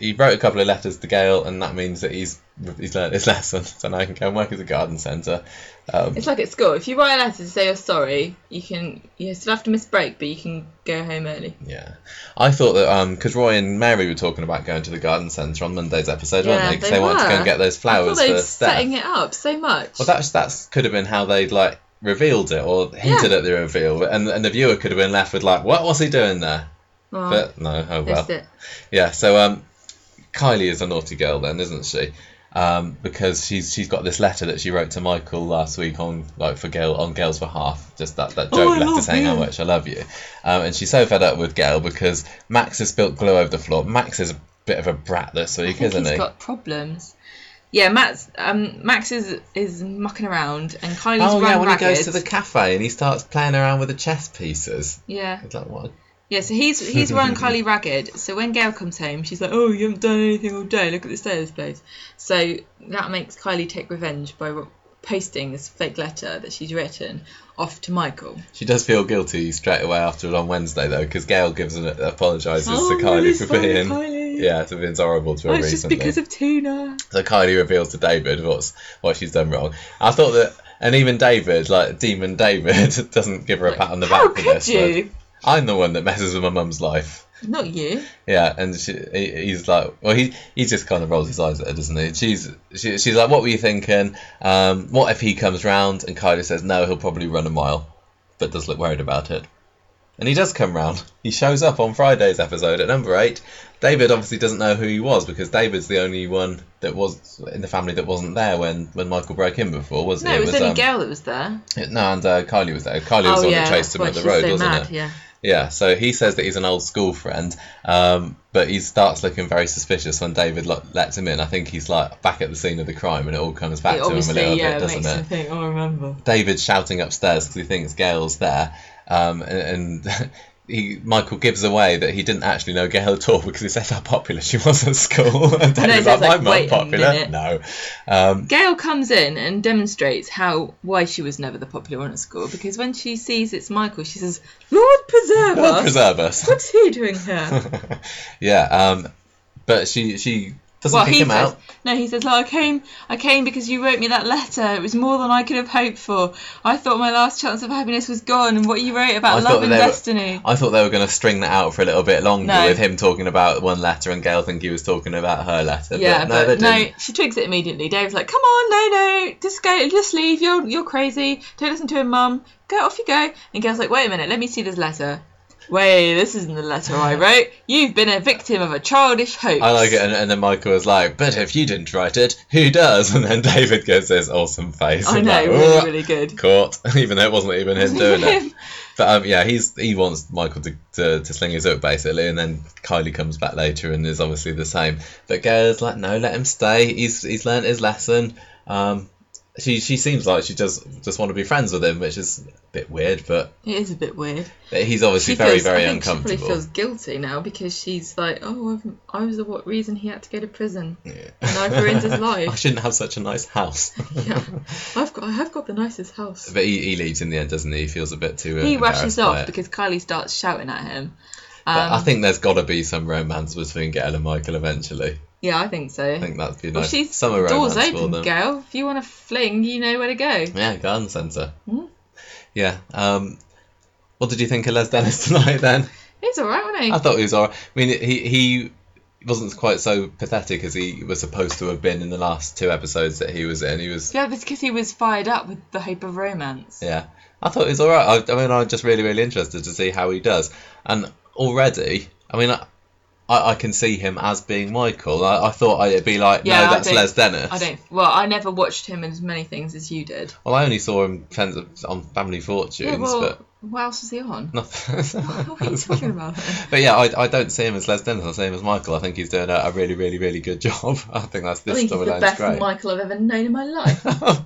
he wrote a couple of letters to Gail, and that means that he's he's learned his lesson. So now he can go and work as a garden centre. Um, It's like at school. If you write a letter to say you're sorry, you can you still have to miss break, but you can go home early. yeah, I thought that because Roy and Mary were talking about going to the garden centre on Monday's episode, weren't Yeah, they? Because they they, wanted to go were. and get those I flowers thought they for were Steph. setting it up so much. Well, that's that's could have been how they'd like revealed it or hinted Yeah. at the reveal, and and the viewer could have been left with like, what was he doing there? Oh, But no, oh well. missed it. Yeah, so um, Kylie is a naughty girl then, isn't she? Um, because she's she's got this letter that she wrote to Michael last week on like for Gail on Gail's behalf, just that, that joke Oh, I letter love saying you. how much I love you, um, and she's so fed up with Gail because Max has spilt glue over the floor. Max is a bit of a brat this I week, think isn't he's he? got problems. Yeah, Max. Um, Max is is mucking around, and Kylie's Oh run yeah, when ragged. he goes to the cafe and he starts playing around with the chess pieces. Yeah, It's like what? yeah. So he's he's run Kylie ragged. So when Gail comes home, she's like, "Oh, you haven't done anything all day. Look at the state of this place." So that makes Kylie take revenge by ro- posting this fake letter that she's written off to Michael. She does feel guilty straight away after it on Wednesday though, because Gail gives an apologises Oh, to I'm Kylie really for sorry, being Kylie. yeah, for being horrible to her Oh, it's recently. just because of Tuna. So Kylie reveals to David what's what she's done wrong. I thought that, and even David, like Demon David, doesn't give her a pat on the back How for could this. you? but I'm the one that messes with my mum's life. Not you. Yeah, and she, he, he's like, well, he he just kind of rolls his eyes at her, doesn't he? She's she, she's like, what were you thinking? Um, what if he comes round? And Kylie says, no, he'll probably run a mile, but does look worried about it. And he does come round. He shows up on Friday's episode at number eight. David obviously doesn't know who he was because David's the only one that was in the family that wasn't there when, when Michael broke in before, wasn't No, he? it was only um, Gail that was there. No, and uh, Kylie was there. Kylie was Oh the one yeah, that chased that's him why up the she's road, so wasn't mad. it? Yeah. Yeah, so he says that he's an old school friend, um, but he starts looking very suspicious when David lo- lets him in. I think he's like back at the scene of the crime, and it all comes back It to him a obviously, little yeah, bit, doesn't makes it? him think, oh, I remember. David's shouting upstairs because he thinks Gail's there, um, and, and he Michael gives away that he didn't actually know Gail at all because he says how popular she was at school. And No, he David's says, like, like, "My mum wait a popular?" minute. No. Um, Gail comes in and demonstrates how why she was never the popular one at school, because when she sees it's Michael, she says, "Lord preserve Lord us! preserve us. What's he doing here?" Yeah, um, but she she doesn't Well, kick he him says, out. no, he says, like, I came, I came because you wrote me that letter. It was more than I could have hoped for. I thought my last chance of happiness was gone, and what you wrote about I thought love and they were- destiny. I thought they were going to string that out for a little bit longer No. with him talking about one letter and Gail think he was talking about her letter. Yeah, but no, they but no, didn't. she twigs it immediately. Dave's like, "Come on, no, no, just go, just leave. You're, you're crazy. Don't listen to him, Mum. Go, off you go." And Gail's like, "Wait a minute, let me see this letter." Wait, this isn't the letter I wrote. You've been a victim of a childish hoax. I like it, and, and then Michael was like, "But if you didn't write it, who does?" And then David gives this awesome face. I and know, like, really, "Oh, really good. caught," even though it wasn't even him doing it. Him. But um, yeah, he's he wants Michael to, to, to sling his hook basically, and then Kylie comes back later and is obviously the same. But Gail's like, "No, let him stay. He's he's learnt his lesson." Um, she she seems like she does just want to be friends with him, which is a bit weird, but It is a bit weird. he's obviously She very feels, very I think uncomfortable. She probably feels guilty now because she's like, "Oh, I've, I was the what reason he had to go to prison, Yeah. and I've ruined his I life." shouldn't have such a nice house. Yeah, I've got, I have got the nicest house. But he, he leaves in the end, doesn't he? He feels a bit too. Uh, He embarrassed rushes by off it. because Kylie starts shouting at him. But I Um, think there's got to be some romance between Gail and Michael eventually. Yeah, I think so. I think that'd be a Well, nice she's summer doors romance for open, them. Gail. If you want to fling, you know where to go. Yeah, garden centre. Hmm. Yeah. Um, what did you think of Les Dennis tonight then? He's all right, wasn't he? I thought he was alright. I mean, he he wasn't quite so pathetic as he was supposed to have been in the last two episodes that he was in. He was, Yeah, that's because he was fired up with the hope of romance. yeah. I thought he was alright. I, I mean, I'm just really, really interested to see how he does. And already, I mean, I, I, I can see him as being Michael. I, I thought it'd be like, Yeah, no, I that's don't- Les Dennis. I don't. Well, I never watched him in as many things as you did. Well, I only saw him friends of- on Family Fortunes, Yeah, well, but what else was he on? nothing. What are you talking about? But yeah, I, I don't see him as Les Dennis. I see him as Michael. I think he's doing a, a really, really, really good job. I think that's I this think he's the storyline's best great. Michael I've ever known in my life.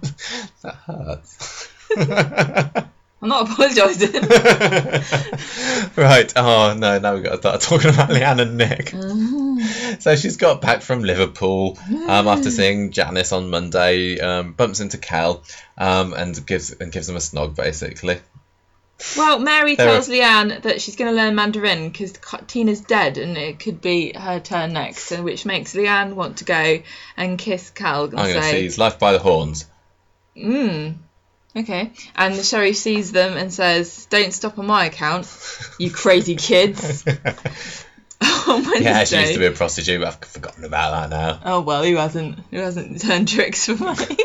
That hurts. I'm not apologising. Right. Oh no, now we've got to start talking about Leanne and Nick. So she's got back from Liverpool um, after seeing Janice on Monday. Um, bumps into Cal um, and gives and gives him a snog basically. Well, Mary There tells are- Leanne that she's going to learn Mandarin because Tina's dead and it could be her turn next, and which makes Leanne want to go and kiss Cal and I'm going to say, seize life by the horns. "Mmm, okay." And the sheriff sees them and says, "Don't stop on my account, you crazy kids." On Wednesday. Yeah, she used to be a prostitute, but I've forgotten about that now. Oh well, who hasn't? Who hasn't turned tricks for money?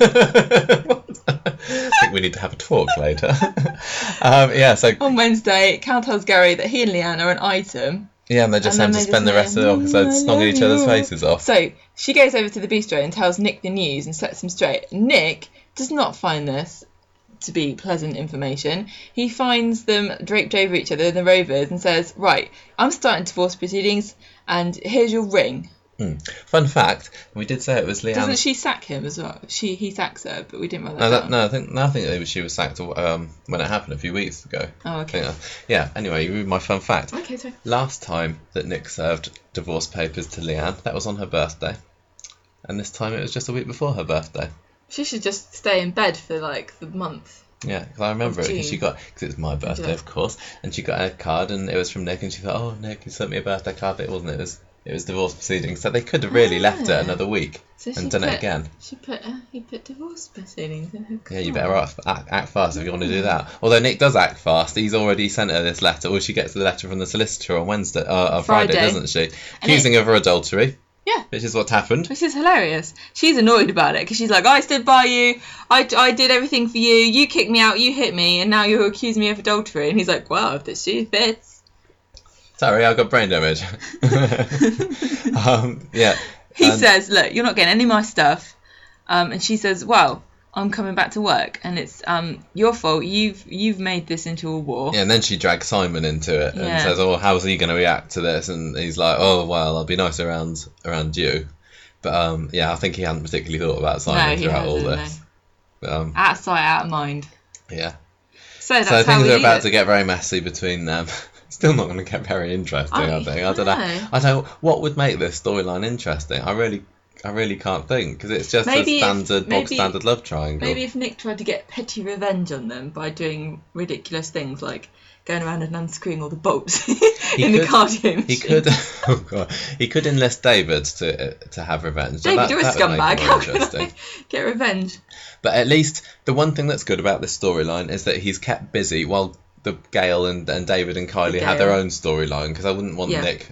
I think we need to have a talk later. um, yeah, so On Wednesday, Cal tells Gary that he and Leanne are an item. yeah, and they just And have then to they spend the just rest of the say, episode "Mm, I snogging each love other's you." faces off. So she goes over to the bistro and tells Nick the news and sets him straight. Nick does not find this to be pleasant information. He finds them draped over each other in the Rovers and says, "Right, I'm starting divorce proceedings, and here's your ring." Hmm. Fun fact: we did say it was Leanne. Doesn't she sack him as well? She he sacks her, but we didn't write that No, that, down. no, I think no, I think it was, she was sacked um, when it happened a few weeks ago. Oh, I okay. think that- yeah. Anyway, you read my fun fact. Okay, sorry. Last time that Nick served divorce papers to Leanne, that was on her birthday, and this time it was just a week before her birthday. She should just stay in bed for like the month. Yeah, because I remember Of it because she June. got because it was my birthday, Yeah. of course, and she got a card and it was from Nick, and she thought, "Oh, Nick, you sent me a birthday card." But it wasn't. It was it was divorce proceedings. So they could have really left it Ah. another week So she and done put, it again. She put uh, he put divorce proceedings in her car. Yeah, you better act, act, act fast if you want to do that. Although Nick does act fast, he's already sent her this letter, or she gets the letter from the solicitor on Wednesday, uh, on Friday, Friday. doesn't she? Accusing her of adultery. Yeah. Which is what's happened. Which is hilarious. She's annoyed about it because she's like, I stood by you, I, I did everything for you, you kicked me out, you hit me, and now you're accusing me of adultery. And he's like, well, if the shoe fits. Sorry, I got brain damage. um, yeah. He and- says, look, you're not getting any of my stuff. Um, and she says, well, I'm coming back to work, and it's um your fault. You've you've made this into a war. Yeah, and then she drags Simon into it and Yeah. says, "Oh, how's he going to react to this?" And he's like, "Oh, well, I'll be nice around around you." But um, yeah, I think he hadn't particularly thought about Simon No, he throughout all hasn't, this. But, um, Out of sight, out of mind. yeah. So that's So how things we are leave about it. to get very messy between them. Still not going to get very interesting, I, I- think. I I don't know. know. I don't. What would make this storyline interesting? I really, I really can't think because it's just Maybe a if- standard, bog maybe- standard love triangle. Maybe if Nick tried to get petty revenge on them by doing ridiculous things like going around and unscrewing all the bolts in the could- cardio machine. He could, oh god, he could enlist David to to have revenge. David, that, you're a that would make scumbag. it more How can interesting. I get revenge? But at least the one thing that's good about this storyline is that he's kept busy while the Gail and, and David and Kylie have their Gail. own storyline. Because I wouldn't want Yeah. Nick.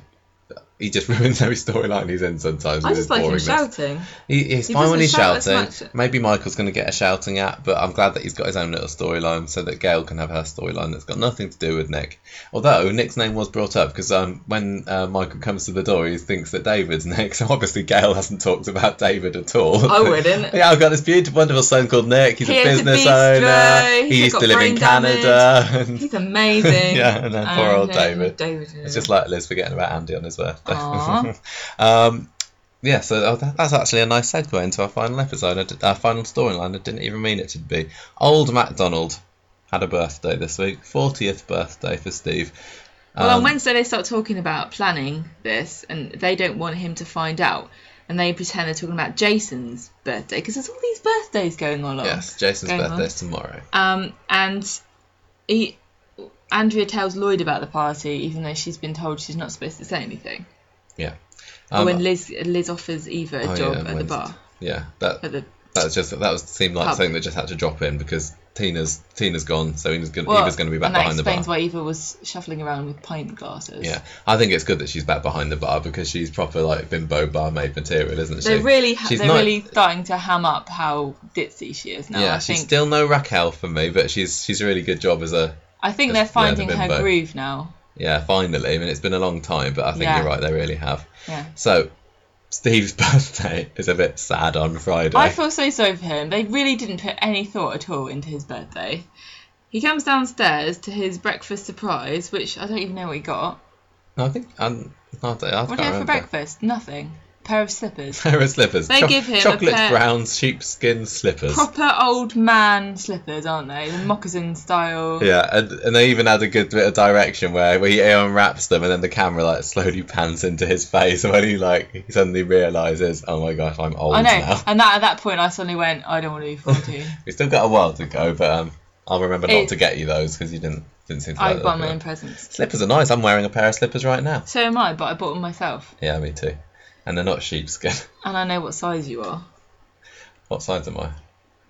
He just ruins every storyline he's in sometimes. I with just his like him boringness. shouting. He, he's He fine when doesn't he's shout as shouting. much. Maybe Michael's going to get a shouting at, but I'm glad that he's got his own little storyline so that Gail can have her storyline that's got nothing to do with Nick. Although Nick's name was brought up because um, when uh, Michael comes to the door, he thinks that David's Nick. So obviously Gail hasn't talked about David at all. I wouldn't. Yeah, I've got this beautiful, wonderful son called Nick. He's He a has a business bistro, owner. he's He used got to live brain in Canada. And He's amazing. yeah, and then poor old And, um, David. David It's just like Liz forgetting about Andy on his birthday. Aw. um, yeah, so oh, that, that's actually a nice segue into our final episode, I did- our final storyline. I didn't even mean it to be. Old MacDonald had a birthday this week, fortieth birthday for Steve. Well, Um, on Wednesday they start talking about planning this, and they don't want him to find out, and they pretend they're talking about Jason's birthday because there's all these birthdays going on. Yes, Jason's going on. birthday's tomorrow. Um, and he, Andrea tells Lloyd about the party, even though she's been told she's not supposed to say anything. Yeah. Or Um, when Liz Liz offers Eva a oh, job yeah, at the Wednesday. bar. Yeah, that At the that was just that was seemed like Pub. something that just had to drop in because Tina's Tina's gone, so Eva's going well, Eva's going to be back and that behind the bar. explains why Eva was shuffling around with pint glasses. Yeah, I think it's good that she's back behind the bar because she's proper like bimbo barmaid material, isn't she? They're really, ha- She's they're not- really starting to ham up how ditzy she is now. yeah, I she's think, still no Raquel for me, but she's she's a really good job as a I think just- they're yeah, the finding her bimbo. groove now. yeah. Finally, I mean it's been a long time, but I think Yeah. you're right, they really have. Yeah. So Steve's birthday is a bit sad on Friday. I feel so sorry for him. They really didn't put any thought at all into his birthday. He comes downstairs to his breakfast surprise, which I don't even know what he got. No, I think I'm. I, don't- I What can't did he have for remember. breakfast? Nothing. Pair of slippers. Pair of slippers. They give him a chocolate pair- brown sheepskin slippers. Proper old man slippers, aren't they? The moccasin style. Yeah, and, and they even had a good bit of direction where, where he unwraps them and then the camera like slowly pans into his face and when he like he suddenly realises, oh my gosh, I'm old I know. now. And that at that point I suddenly went, I don't want to be forty. We've still got a while to go, but um, I'll remember not It- to get you those because you didn't didn't seem to like I the buy look my of own it. presents. Slippers are nice. I'm wearing a pair of slippers right now. So am I, but I bought them myself. Yeah, me too. And they're not sheepskin. And I know what size you are. What size am I?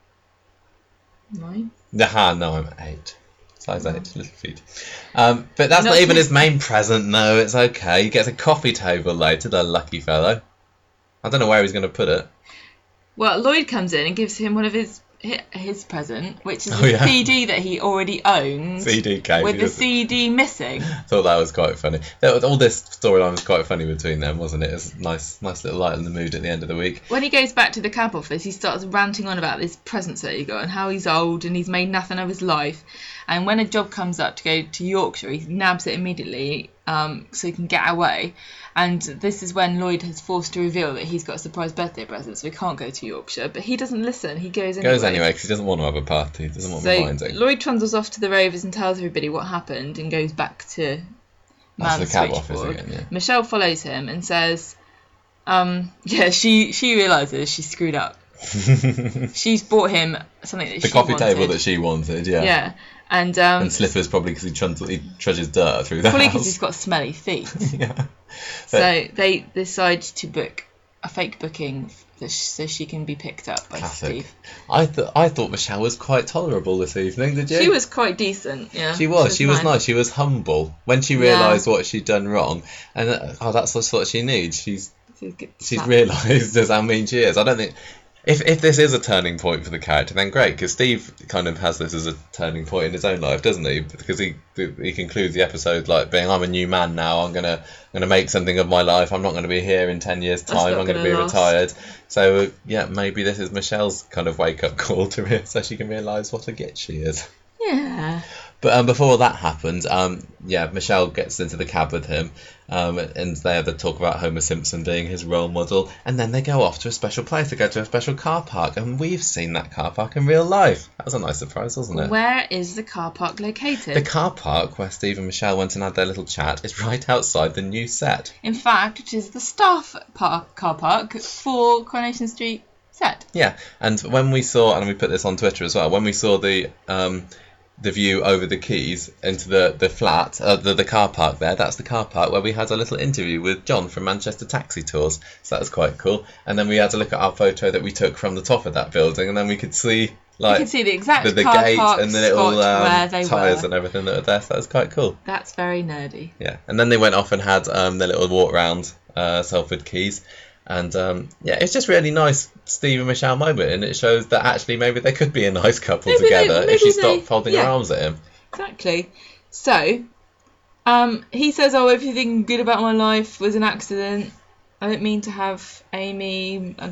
Nine? Nah, no, I'm eight. Size eight, little feet. Um, but that's Not not even too- his main present, no. It's okay. He gets a coffee table later, the lucky fellow. I don't know where he's going to put it. Well, Lloyd comes in and gives him one of his hi- his present, which is Oh, a yeah. C D that he already owns. C D case. With he the doesn't- C D missing. Thought that was quite funny. That was- all this storyline was quite funny between them, wasn't it? It was a nice, nice little light in the mood at the end of the week. When he goes back to the cab office, he starts ranting on about this presents that he got and how he's old and he's made nothing of his life. And when a job comes up to go to Yorkshire, he nabs it immediately um, so he can get away. And this is when Lloyd has forced to reveal that he's got a surprise birthday present, so he can't go to Yorkshire. But he doesn't listen. He goes anyway. Goes anyway because he doesn't want to have a party. He doesn't want So me minding. Lloyd trundles off to the Rovers and tells everybody what happened and goes back to That's man the cab office switchboard. again, yeah. Michelle follows him and says, um, yeah, she, she realises she screwed up. She's bought him something that The she coffee wanted. table that she wanted, yeah. Yeah. And, um, And slippers probably because he, trun- he trudges dirt through the probably because house. he's got smelly feet. yeah. So they decide to book a fake booking f- so she can be picked up by Classic. Steve. I thought I thought Michelle was quite tolerable this evening. Did you? She was quite decent, yeah. She was. She was nice. She was humble when she realised what she'd done wrong, and uh, oh, that's just what she needs. She's She's, good she's slap. realised just how mean she is. I don't think if if this is a turning point for the character, then great, because Steve kind of has this as a turning point in his own life, doesn't he? Because he he concludes the episode like being, I'm a new man now. I'm gonna I'm gonna make something of my life. I'm not going to be here in ten years' That's time. not I'm going to gonna be last. retired. So uh, yeah, maybe this is Michelle's kind of wake up call to her, so she can realise what a git she is. Yeah. But um, before that happened, um, yeah, Michelle gets into the cab with him, um, and they have the talk about Homer Simpson being his role model, and then they go off to a special place. They go to a special car park, and we've seen that car park in real life. That was a nice surprise, wasn't it? Where is the car park located? The car park where Steve and Michelle went and had their little chat is right outside the new set. In fact, which is the staff park, car park for Coronation Street set. Yeah, and when we saw, and we put this on Twitter as well, when we saw the um, the view over the quays into the the flat, uh, the the car park there, that's the car park where we had a little interview with John from Manchester Taxi Tours. So that was quite cool. And then we had to look at our photo that we took from the top of that building, and then we could see like you can see the exact the, the car gate park and the little spot where um, they tyres were. and everything that were there. So that was quite cool. That's very nerdy. Yeah, and then they went off and had um, their little walk round uh, Salford Quays, and um, yeah, it's just really nice Steve and Michelle moment, and it shows that actually maybe they could be a nice couple Maybe they- together maybe if she they- stopped folding yeah. her arms at him. Exactly. So, um, he says, "Oh, everything good about my life was an accident. I didn't mean to have Amy. And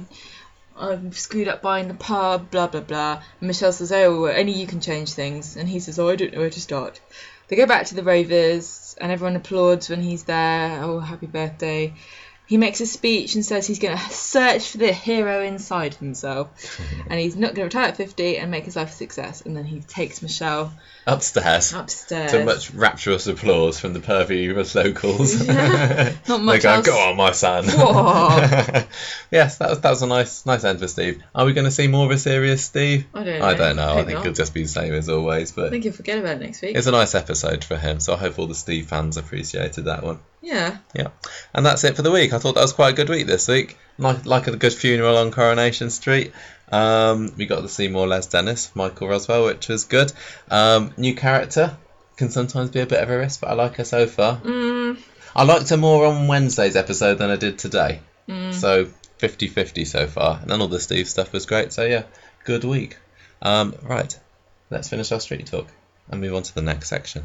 I'm screwed up buying the pub. Blah blah blah." And Michelle says, "Oh, well, only you can change things." And he says, "Oh, I don't know where to start." They go back to the Rovers, and everyone applauds when he's there. Oh, happy birthday. He makes a speech and says he's going to search for the hero inside himself. And he's not going to retire at fifty and make his life a success. And then he takes Michelle Upstairs. upstairs. To much rapturous applause from the pervy locals. Yeah. Not much They go, else. "Go on, my son." Whoa. Yes, that was that was a nice nice end for Steve. Are we going to see more of a serious Steve? I don't know. I don't know. I Hope think not. he'll just be the same as always. But I think you'll forget about it next week. it's a nice episode for him, so I hope all the Steve fans appreciated that one. Yeah. Yeah, and that's it for the week. I thought that was quite a good week this week. Like like a good funeral on Coronation Street. Um, we got to see more Les Dennis, Michael Roswell, which was good. Um, new character can sometimes be a bit of a risk, but I like her so far. Mm, I liked her more on Wednesday's episode than I did today. mm. So fifty-fifty so far. And then all the Steve stuff was great. So yeah, good week. Um, right, let's finish our street talk and move on to the next section.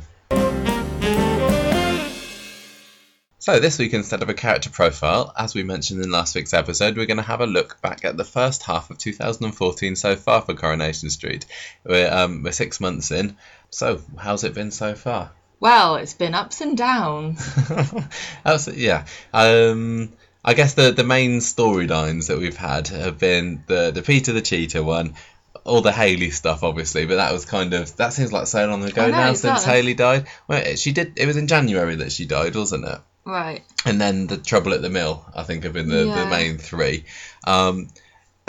So this week, instead of a character profile, as we mentioned in last week's episode, we're going to have a look back at the first half of two thousand fourteen so far for Coronation Street. We're, um, we're six months in. So how's it been so far? Well, it's been ups and downs. Absolutely, yeah. Um, I guess the, the main storylines that we've had have been the, the Peter the Cheetah one, all the Hayley stuff, obviously, but that was kind of, that seems like so long ago I know, now it since does. Hayley died. Well, she did, it was in January that she died, wasn't it? Right. And then the Trouble at the Mill, I think, have been the, Yeah. the main three. Um,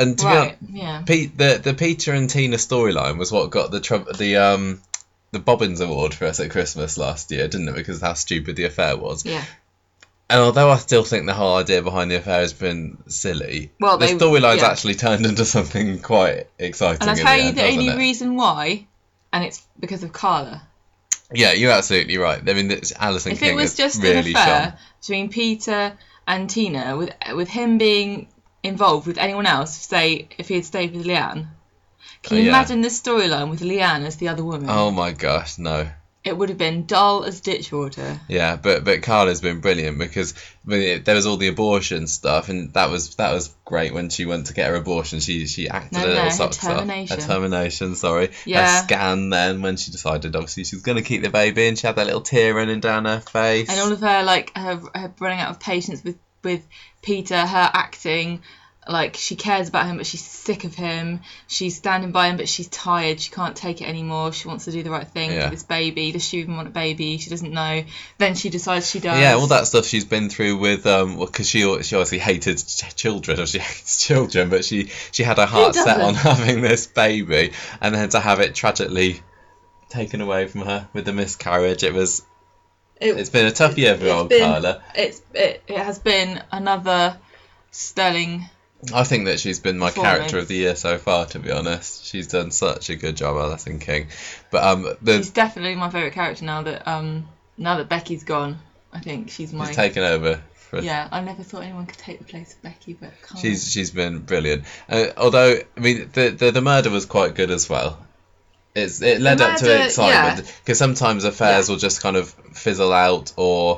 And to Right, be honest, yeah. Pete, the the Peter and Tina storyline was what got the tr- the um the Bobbins Award for us at Christmas last year, didn't it? Because of how stupid the affair was. Yeah. And although I still think the whole idea behind the affair has been silly, Well, the they- storyline's yeah. actually turned into something quite exciting. And I'll in tell the you end, the hasn't only it? reason why, and it's because of Carla. Yeah, you're absolutely right. I mean, it's Alison If King it was has just really an affair shone. between Peter and Tina, with with him being involved with anyone else, say if he had stayed with Leanne, can you Oh, yeah. imagine this storyline with Leanne as the other woman? Oh my gosh, no. It would have been dull as ditch water. Yeah, but but Carla's been brilliant because I mean, it, there was all the abortion stuff, and that was that was great when she went to get her abortion. She she acted No, a little no, her socks off. termination. Her termination, sorry. Yeah. Her scan then when she decided obviously she was going to keep the baby, and she had that little tear running down her face. And all of her, like, her, her running out of patience with, with Peter, her acting, like, she cares about him, but she's sick of him. She's standing by him, but she's tired. She can't take it anymore. She wants to do the right thing Yeah. for this baby. Does she even want a baby? She doesn't know. Then she decides she does. Yeah, all that stuff she's been through with, um, because she she obviously hated ch- children, or she hates children, but she she had her heart set on doesn't? having this baby, and then to have it tragically taken away from her with the miscarriage, it was It, it's been a tough year for it's old been- Carla. It's, it, it has been another sterling... I think that she's been my Performance. character of the year so far, to be honest. She's done such a good job, Alison King. But um, the, She's definitely my favourite character now that um now that Becky's gone. I think she's my... she's taken over. For, Yeah, I never thought anyone could take the place of Becky, but can't. She's she's been brilliant. Uh, although I mean, the, the the murder was quite good as well. It's it led up to murder, excitement because sometimes affairs Yeah. will just kind of fizzle out, or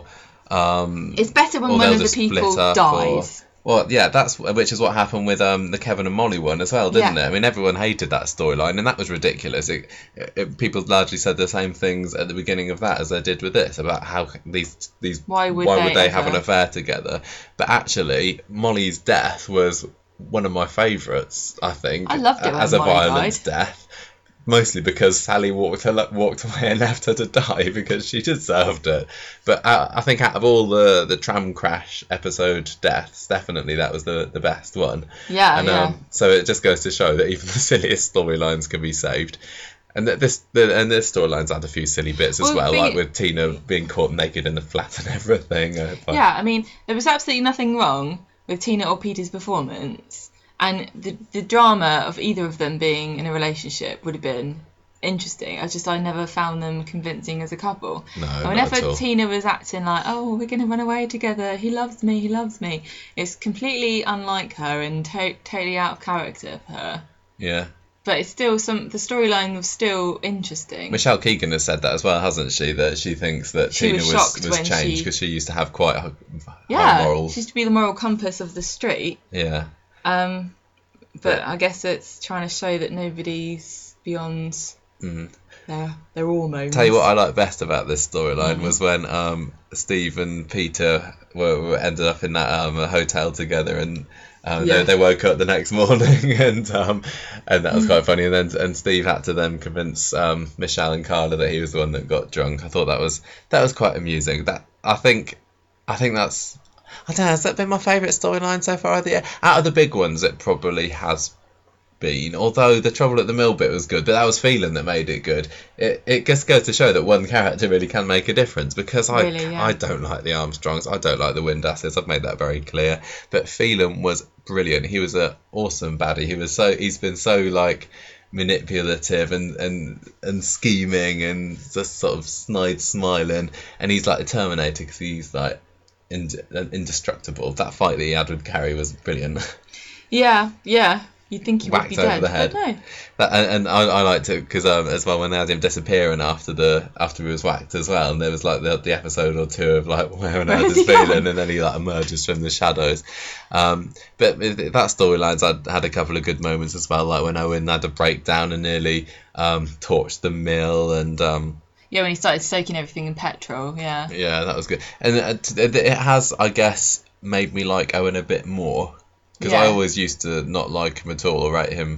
um, It's better when or one they'll of the just split people up, dies. Or, well, yeah, that's which is what happened with um the Kevin and Molly one as well, didn't Yeah. it? I mean, everyone hated that storyline, and that was ridiculous. It, it, people largely said the same things at the beginning of that as they did with this about how these these Why would why they would they have ever? an affair together. But actually, Molly's death was one of my favourites, I think. I loved it when as a Molly violent died. death. Mostly because Sally walked her, walked away and left her to die because she deserved it. But I, I think out of all the, the tram crash episode deaths, definitely that was the, the best one. Yeah, and yeah. um, so it just goes to show that even the silliest storylines can be saved. And that this the, and this storyline's had a few silly bits as Well, well, the- like with Tina being caught naked in the flat and everything. Uh, but- Yeah, I mean, there was absolutely nothing wrong with Tina or Peter's performance, and the the drama of either of them being in a relationship would have been interesting. I just I never found them convincing as a couple. No, And not whenever at all. Tina was acting like, oh, we're going to run away together, he loves me, he loves me, it's completely unlike her and to- totally out of character for her. Yeah. But it's still some. The storyline was still interesting. Michelle Keegan has said that as well, hasn't she? That she thinks that She Tina was was, shocked was when changed she- because she used to have quite high, high yeah, morals. she used to be the moral compass of the street. Yeah. Um, but Yeah. I guess it's trying to show that nobody's beyond Mm. their their hormones. Tell you what I like best about this storyline Mm. was when um, Steve and Peter were, were ended up in that um, hotel together, and um, Yeah. they, they woke up the next morning, and um, and that was Mm. quite funny. And then and Steve had to then convince um, Michelle and Carla that he was the one that got drunk. I thought that was that was quite amusing. That I think I think that's I don't know. Has that been my favourite storyline so far of the year? Out of the big ones, it probably has been. Although the Trouble at the Mill bit was good, but that was Phelan that made it good. It it just goes to show that one character really can make a difference. Because I Really, yeah. I don't like the Armstrongs, I don't like the Windasses. I've made that very clear. But Phelan was brilliant. He was an awesome baddie. He was so he's been so like manipulative and and and scheming and just sort of snide smiling. And he's like the Terminator because he's like ind- indestructible. That fight that he had with Carrie was brilliant. Yeah, yeah. You'd think he would Whacked be over dead, the head. but no. That, and, and I, I liked it because um, as well when they had him disappearing after the after he was whacked as well, and there was like the, the episode or two of like where on Where earth is is he Phelan, gone? and then he like emerges from the shadows. Um, but that storyline's had had a couple of good moments as well, like when Owen had a breakdown and nearly um, torched the mill, and um, Yeah, when he started soaking everything in petrol, yeah. yeah, that was good. And it, it has, I guess, made me like Owen a bit more. Because I Yeah. always used to not like him at all or rate him.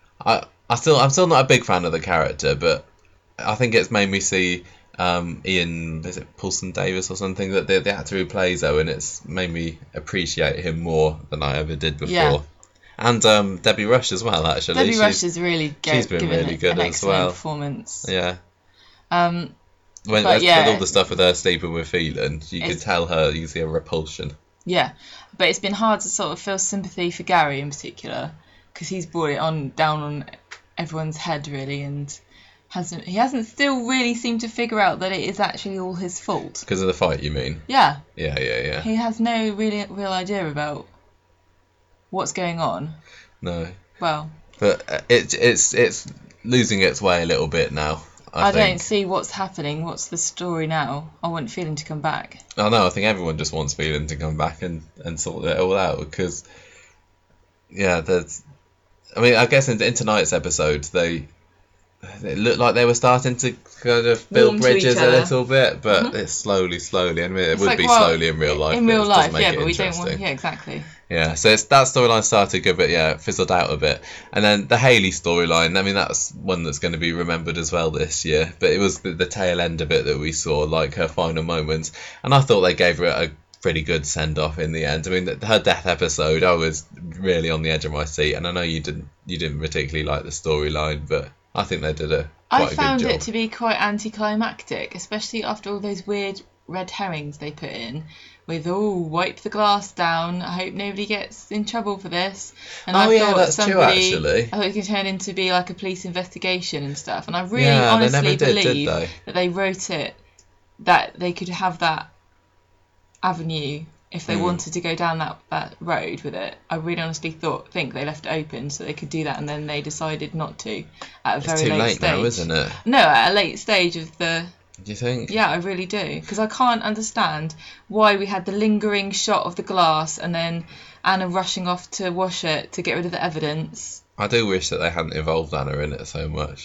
I I still I'm still not a big fan of the character, but I think it's made me see um, Ian is it Paulson Davis or something, that the, the actor who plays Owen, it's made me appreciate him more than I ever did before. Yeah. And um, Debbie Rush as well, actually. Debbie she's, Rush is really go- she's been given really good an as excellent well. performance. Yeah. Um, When, but with, yeah, with all the stuff with her sleeping with Phelan, you could it's- tell her, you could see a repulsion. Yeah, but it's been hard to sort of feel sympathy for Gary in particular, because he's brought it on down on everyone's head really, and hasn't he hasn't still really seemed to figure out that it is actually all his fault. Because of the fight, you mean? Yeah, Yeah, yeah, yeah. he has no really real idea about what's going on. No. Well, But uh, it, it's it's losing its way a little bit now, I, I, think. don't see what's happening. What's the story now? I want Phelan to come back. I know, I think everyone just wants Phelan to come back and, and sort it all out, because, yeah, there's... I mean, I guess in, in tonight's episode, they... It looked like they were starting to kind of build Warm to bridges each a other. little bit, but Mhm. it's slowly, slowly. I mean, it It's would like, be well, slowly in real life. In but it real does life, make yeah, it but we don't want. interesting. Yeah, exactly. Yeah, so it's, that storyline started good, but yeah, it fizzled out a bit. And then the Hayley storyline, I mean, that's one that's going to be remembered as well this year. But it was the, the tail end of it that we saw, like her final moments. And I thought they gave her a pretty good send-off in the end. I mean, her death episode, I was really on the edge of my seat. And I know you didn't you didn't particularly like the storyline, but I think they did a quite I a good found job. it to be quite anticlimactic, especially after all those weird red herrings they put in with, oh, wipe the glass down, I hope nobody gets in trouble for this. And Oh, I yeah, thought that's true, somebody, actually. I thought it could turn into be like a police investigation and stuff. And I really Yeah, they honestly never did, did believe they? that they wrote it, that they could have that avenue if they Mm. wanted to go down that, that road with it. I really honestly thought think they left it open so they could do that, and then they decided not to at a It's very too late late stage. now, isn't it? No, at a late stage of the... Do you think? Yeah, I really do. Because I can't understand why we had the lingering shot of the glass and then Anna rushing off to wash it to get rid of the evidence. I do wish that they hadn't involved Anna in it so much.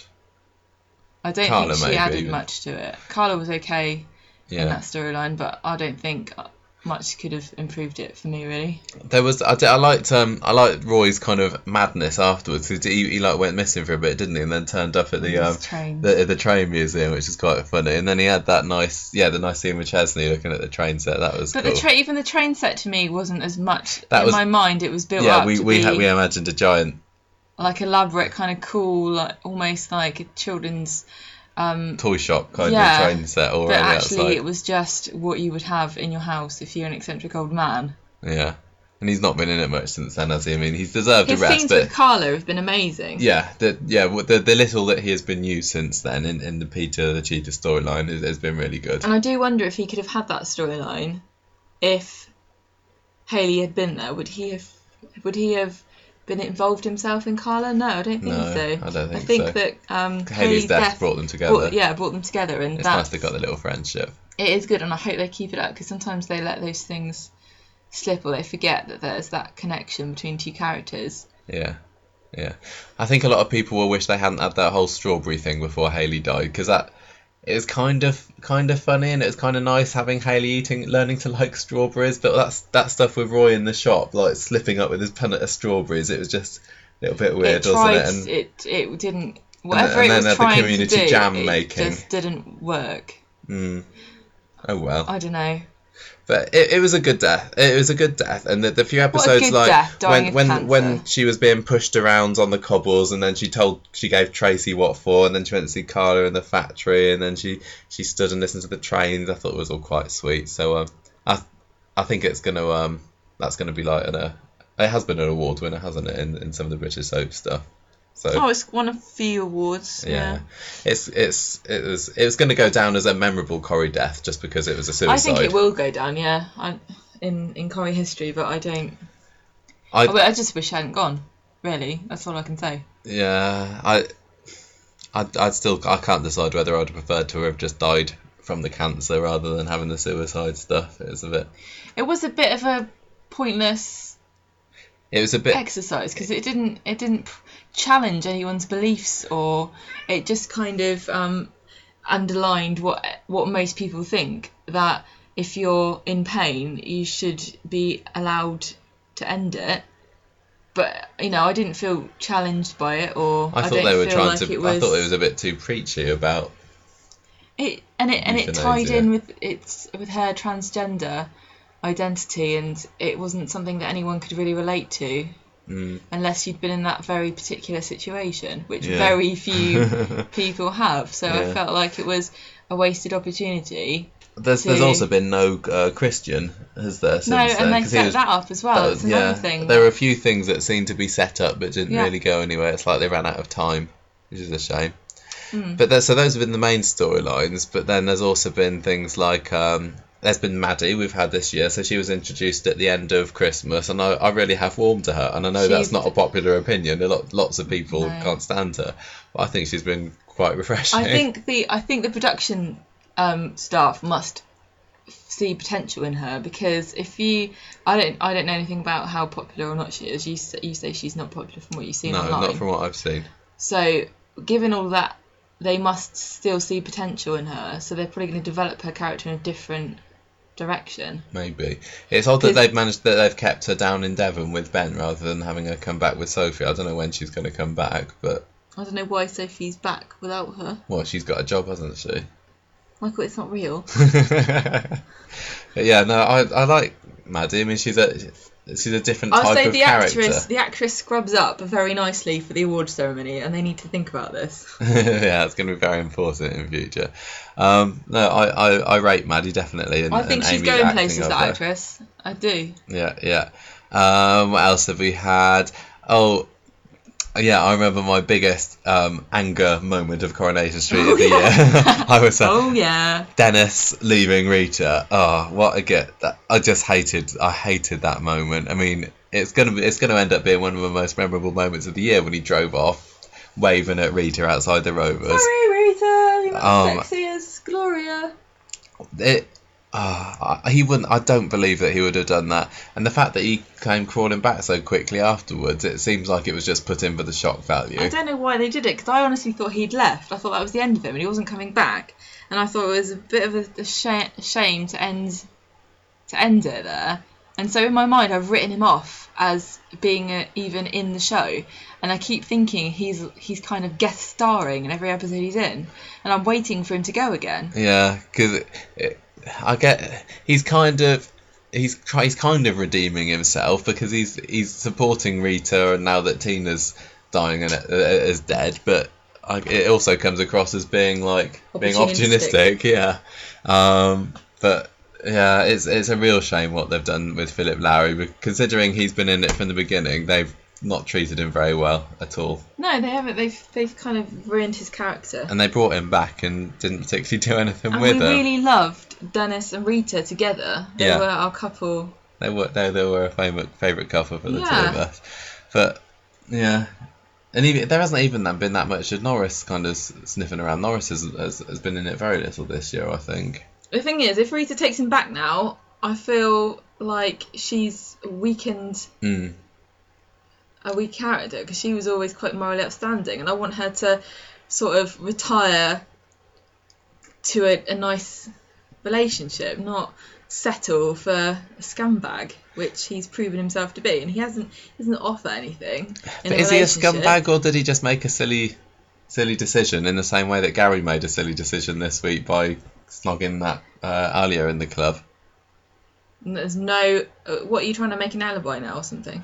I don't Carla think she maybe added even. much to it. Carla was okay Yeah. in that storyline, but I don't think much could have improved it for me, really. There was I, did, I liked um I liked Roy's kind of madness afterwards. 'Cause he, he like went missing for a bit, didn't he? And then turned up at the His um train. the the train museum, which is quite funny. And then he had that nice yeah the nice scene with Chesney looking at the train set. That was But cool. the tra- even the train set to me wasn't as much That in was- my mind. It was built yeah, up we to we be had, we imagined a giant like elaborate, kind of cool, like almost like a children's. Um, toy shop kind Yeah, of train set all but around the actually, outside. it was just what you would have in your house if you're an eccentric old man. Yeah, and he's not been in it much since then, has he? I mean, he's deserved His a rest, scenes but with Carla have been amazing. yeah, the yeah w- the the little that he has been used since then in, in the Peter the Cheetah storyline has, has been really good. And I do wonder if he could have had that storyline if Hayley had been there. Would he have? Would he have been involved himself in Carla? No, I don't think No, so. I don't think I think so. that um, Hayley's death brought them together. brought- yeah, brought them together, and It's that's, nice they got the little friendship. it is good, and I hope they keep it up, because sometimes they let those things slip, or they forget that there's that connection between two characters. Yeah, yeah. I think a lot of people will wish they hadn't had that whole strawberry thing before Hayley died, because that it was kind of kind of funny, and it was kind of nice having Hayley eating, learning to like strawberries. But that's that stuff with Roy in the shop, like slipping up with his punnet of strawberries. It was just a little bit weird, it wasn't tried, it? And it it didn't. Whatever and it then was had the trying community to do, jam it making. just didn't work. mm, oh well. I don't know. But it, it was a good death. It was a good death, and the, the few What a episodes good like death, dying when of when cancer. when she was being pushed around on the cobbles, and then she told she gave Tracy what for, and then she went to see Carla in the factory, and then she, she stood and listened to the trains. I thought it was all quite sweet. So um, I I think it's gonna um that's gonna be like an uh, it has been an award winner, hasn't it, in, in some of the British soap stuff. So Oh, it's won a few awards. yeah. Yeah. it's it's it was it was going to go down as a memorable Corrie death just because it was a suicide. I think it will go down. Yeah, I, in in Corrie history, but I don't. I I, I just wish I hadn't gone. Really, that's all I can say. Yeah, I, I, I'd still, I can't decide whether I'd prefer to have just died from the cancer rather than having the suicide stuff. It was a bit, It was a bit of a pointless it was a bit, exercise, because it didn't it didn't p- challenge anyone's beliefs, or it just kind of um, underlined what what most people think, that if you're in pain you should be allowed to end it. But you know, I didn't feel challenged by it, or I I, thought don't they were feel trying like to, it was, I thought it was a bit too preachy about, it and it and it tied euthanasia. in with its with her transgender identity, and it wasn't something that anyone could really relate to. mm. unless you'd been in that very particular situation, which Yeah. very few people have. So Yeah. I felt like it was a wasted opportunity. There's to- there's also been no uh, Christian, has there? Since No, then? and they 'Cause he set was- that up as well. that That's was- another yeah, thing. there were a few things that seemed to be set up but didn't Yeah. really go anywhere. It's like they ran out of time, which is a shame. Mm. But there, so those have been the main storylines. But then there's also been things like um, there's been Maddie we've had this year. So she was introduced at the end of Christmas, and I, I really have warmed to her. And I know that's She's- not a popular opinion. A lot, lots of people No. can't stand her, but I think she's been quite refreshing. I think the I think the production um, staff must see potential in her, because if you I don't I don't know anything about how popular or not she is. You say, you say she's not popular from what you've seen no, online. not from what I've seen. So given all that, they must still see potential in her. So they're probably going to develop her character in a different direction. Maybe it's odd that 'Cause- they've managed that they've kept her down in Devon with Ben rather than having her come back with Sophie. I don't know when she's going to come back, but I don't know why Sophie's back without her. well, she's got a job, hasn't she? Michael, it's not real. But yeah, no, I I like Maddie. I mean, she's a she's a different I'll type say of the character. actress the actress scrubs up very nicely for the award ceremony, and they need to think about this. Yeah, it's going to be very important in future. Um, no, I, I, I rate Maddie definitely. And, I think and she's Amy's going acting places, of that her. actress. I do. Yeah, yeah. Um, what else have we had? Oh, yeah, I remember my biggest um, anger moment of Coronation Street Oh, of the yeah. year. I was uh, Oh yeah. Dennis leaving Rita. Oh, what a get! That, I just hated. I hated that moment. I mean, it's gonna be. It's gonna end up being one of the most memorable moments of the year when he drove off, waving at Rita outside the Rovers. Sorry, Rita. You're not Um, sexy as Gloria. It. Uh, he wouldn't. I don't believe that he would have done that. And the fact that he came crawling back so quickly afterwards, it seems like it was just put in for the shock value. I don't know why they did it, because I honestly thought he'd left. I thought that was the end of him, and he wasn't coming back. And I thought it was a bit of a, a sh- shame to end to end it there. And so in my mind, I've written him off as being uh even in the show. And I keep thinking he's he's kind of guest starring in every episode he's in, and I'm waiting for him to go again. Yeah, because I get he's kind of he's try- he's kind of redeeming himself because he's he's supporting Rita, and now that Tina's dying and uh, is dead, but I, it also comes across as being like being opportunistic. Opportunistic. Yeah, um, but yeah, it's it's a real shame what they've done with Philip Lowry, but considering he's been in it from the beginning. They've not treated him very well at all. No, they haven't. They've they've kind of ruined his character. And they brought him back and didn't particularly do anything And with we him. really loved Dennis and Rita together. They Yeah. were our couple. They were they, they were a favourite favourite couple for the two Yeah. of us. But yeah, and even there hasn't even been that much of Norris kind of s- sniffing around. Norris has, has has been in it very little this year, I think. The thing is, if Rita takes him back now, I feel like she's weakened Mm. a weak character, because she was always quite morally upstanding, and I want her to sort of retire to a, a nice relationship, not settle for a scumbag, which he's proven himself to be, and he hasn't he doesn't offer anything in But a is he a relationship. scumbag, or did he just make a silly silly decision in the same way that Gary made a silly decision this week by snogging that uh, Alia in the club? And there's no uh, what are you trying to make an alibi now or something?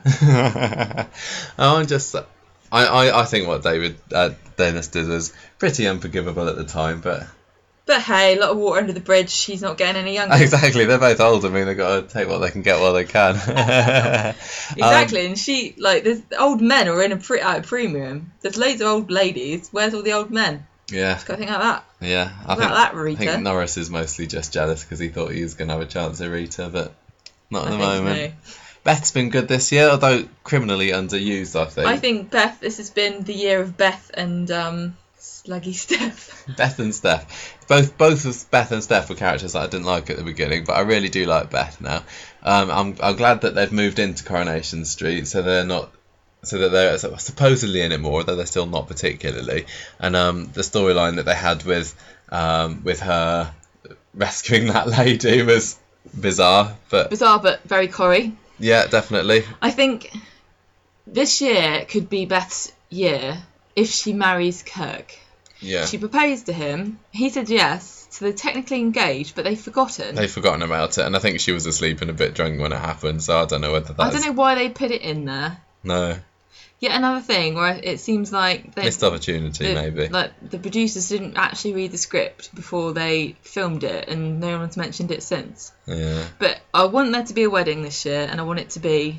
I'm just, I, I, I think what David uh, Dennis did was pretty unforgivable at the time, but But hey, a lot of water under the bridge. She's not getting any younger. exactly, they're both old. I mean, they've got to take what they can get while they can. Exactly, and she like there's old men are in a pre- at a premium. There's loads of old ladies. Where's all the old men? Yeah, Got to think like that. yeah. I About think, that, I Rita. think Norris is mostly just jealous because he thought he was going to have a chance at Rita, but not at I the think moment. no. Beth's been good this year, although criminally underused, I think. I think Beth. This has been the year of Beth and um, Sluggy Steph. Beth and Steph. Both both of Beth and Steph were characters that I didn't like at the beginning, but I really do like Beth now. Um, I'm I'm glad that they've moved into Coronation Street, so they're not, so that they're supposedly in it more, though they're still not particularly. And um, the storyline that they had with um with her rescuing that lady was bizarre, but Bizarre, but very Corrie. yeah, definitely. I think this year could be Beth's year if she marries Kirk. Yeah, She proposed to him. He said yes. So they're technically engaged, but they've forgotten. they've forgotten about it, and I think she was asleep and a bit drunk when it happened, so I don't know whether that's. I don't know why they put it in there. No. Yet another thing where it seems like they, Missed opportunity, the, maybe. Like the producers didn't actually read the script before they filmed it, and no one's mentioned it since. Yeah. But I want there to be a wedding this year, and I want it to be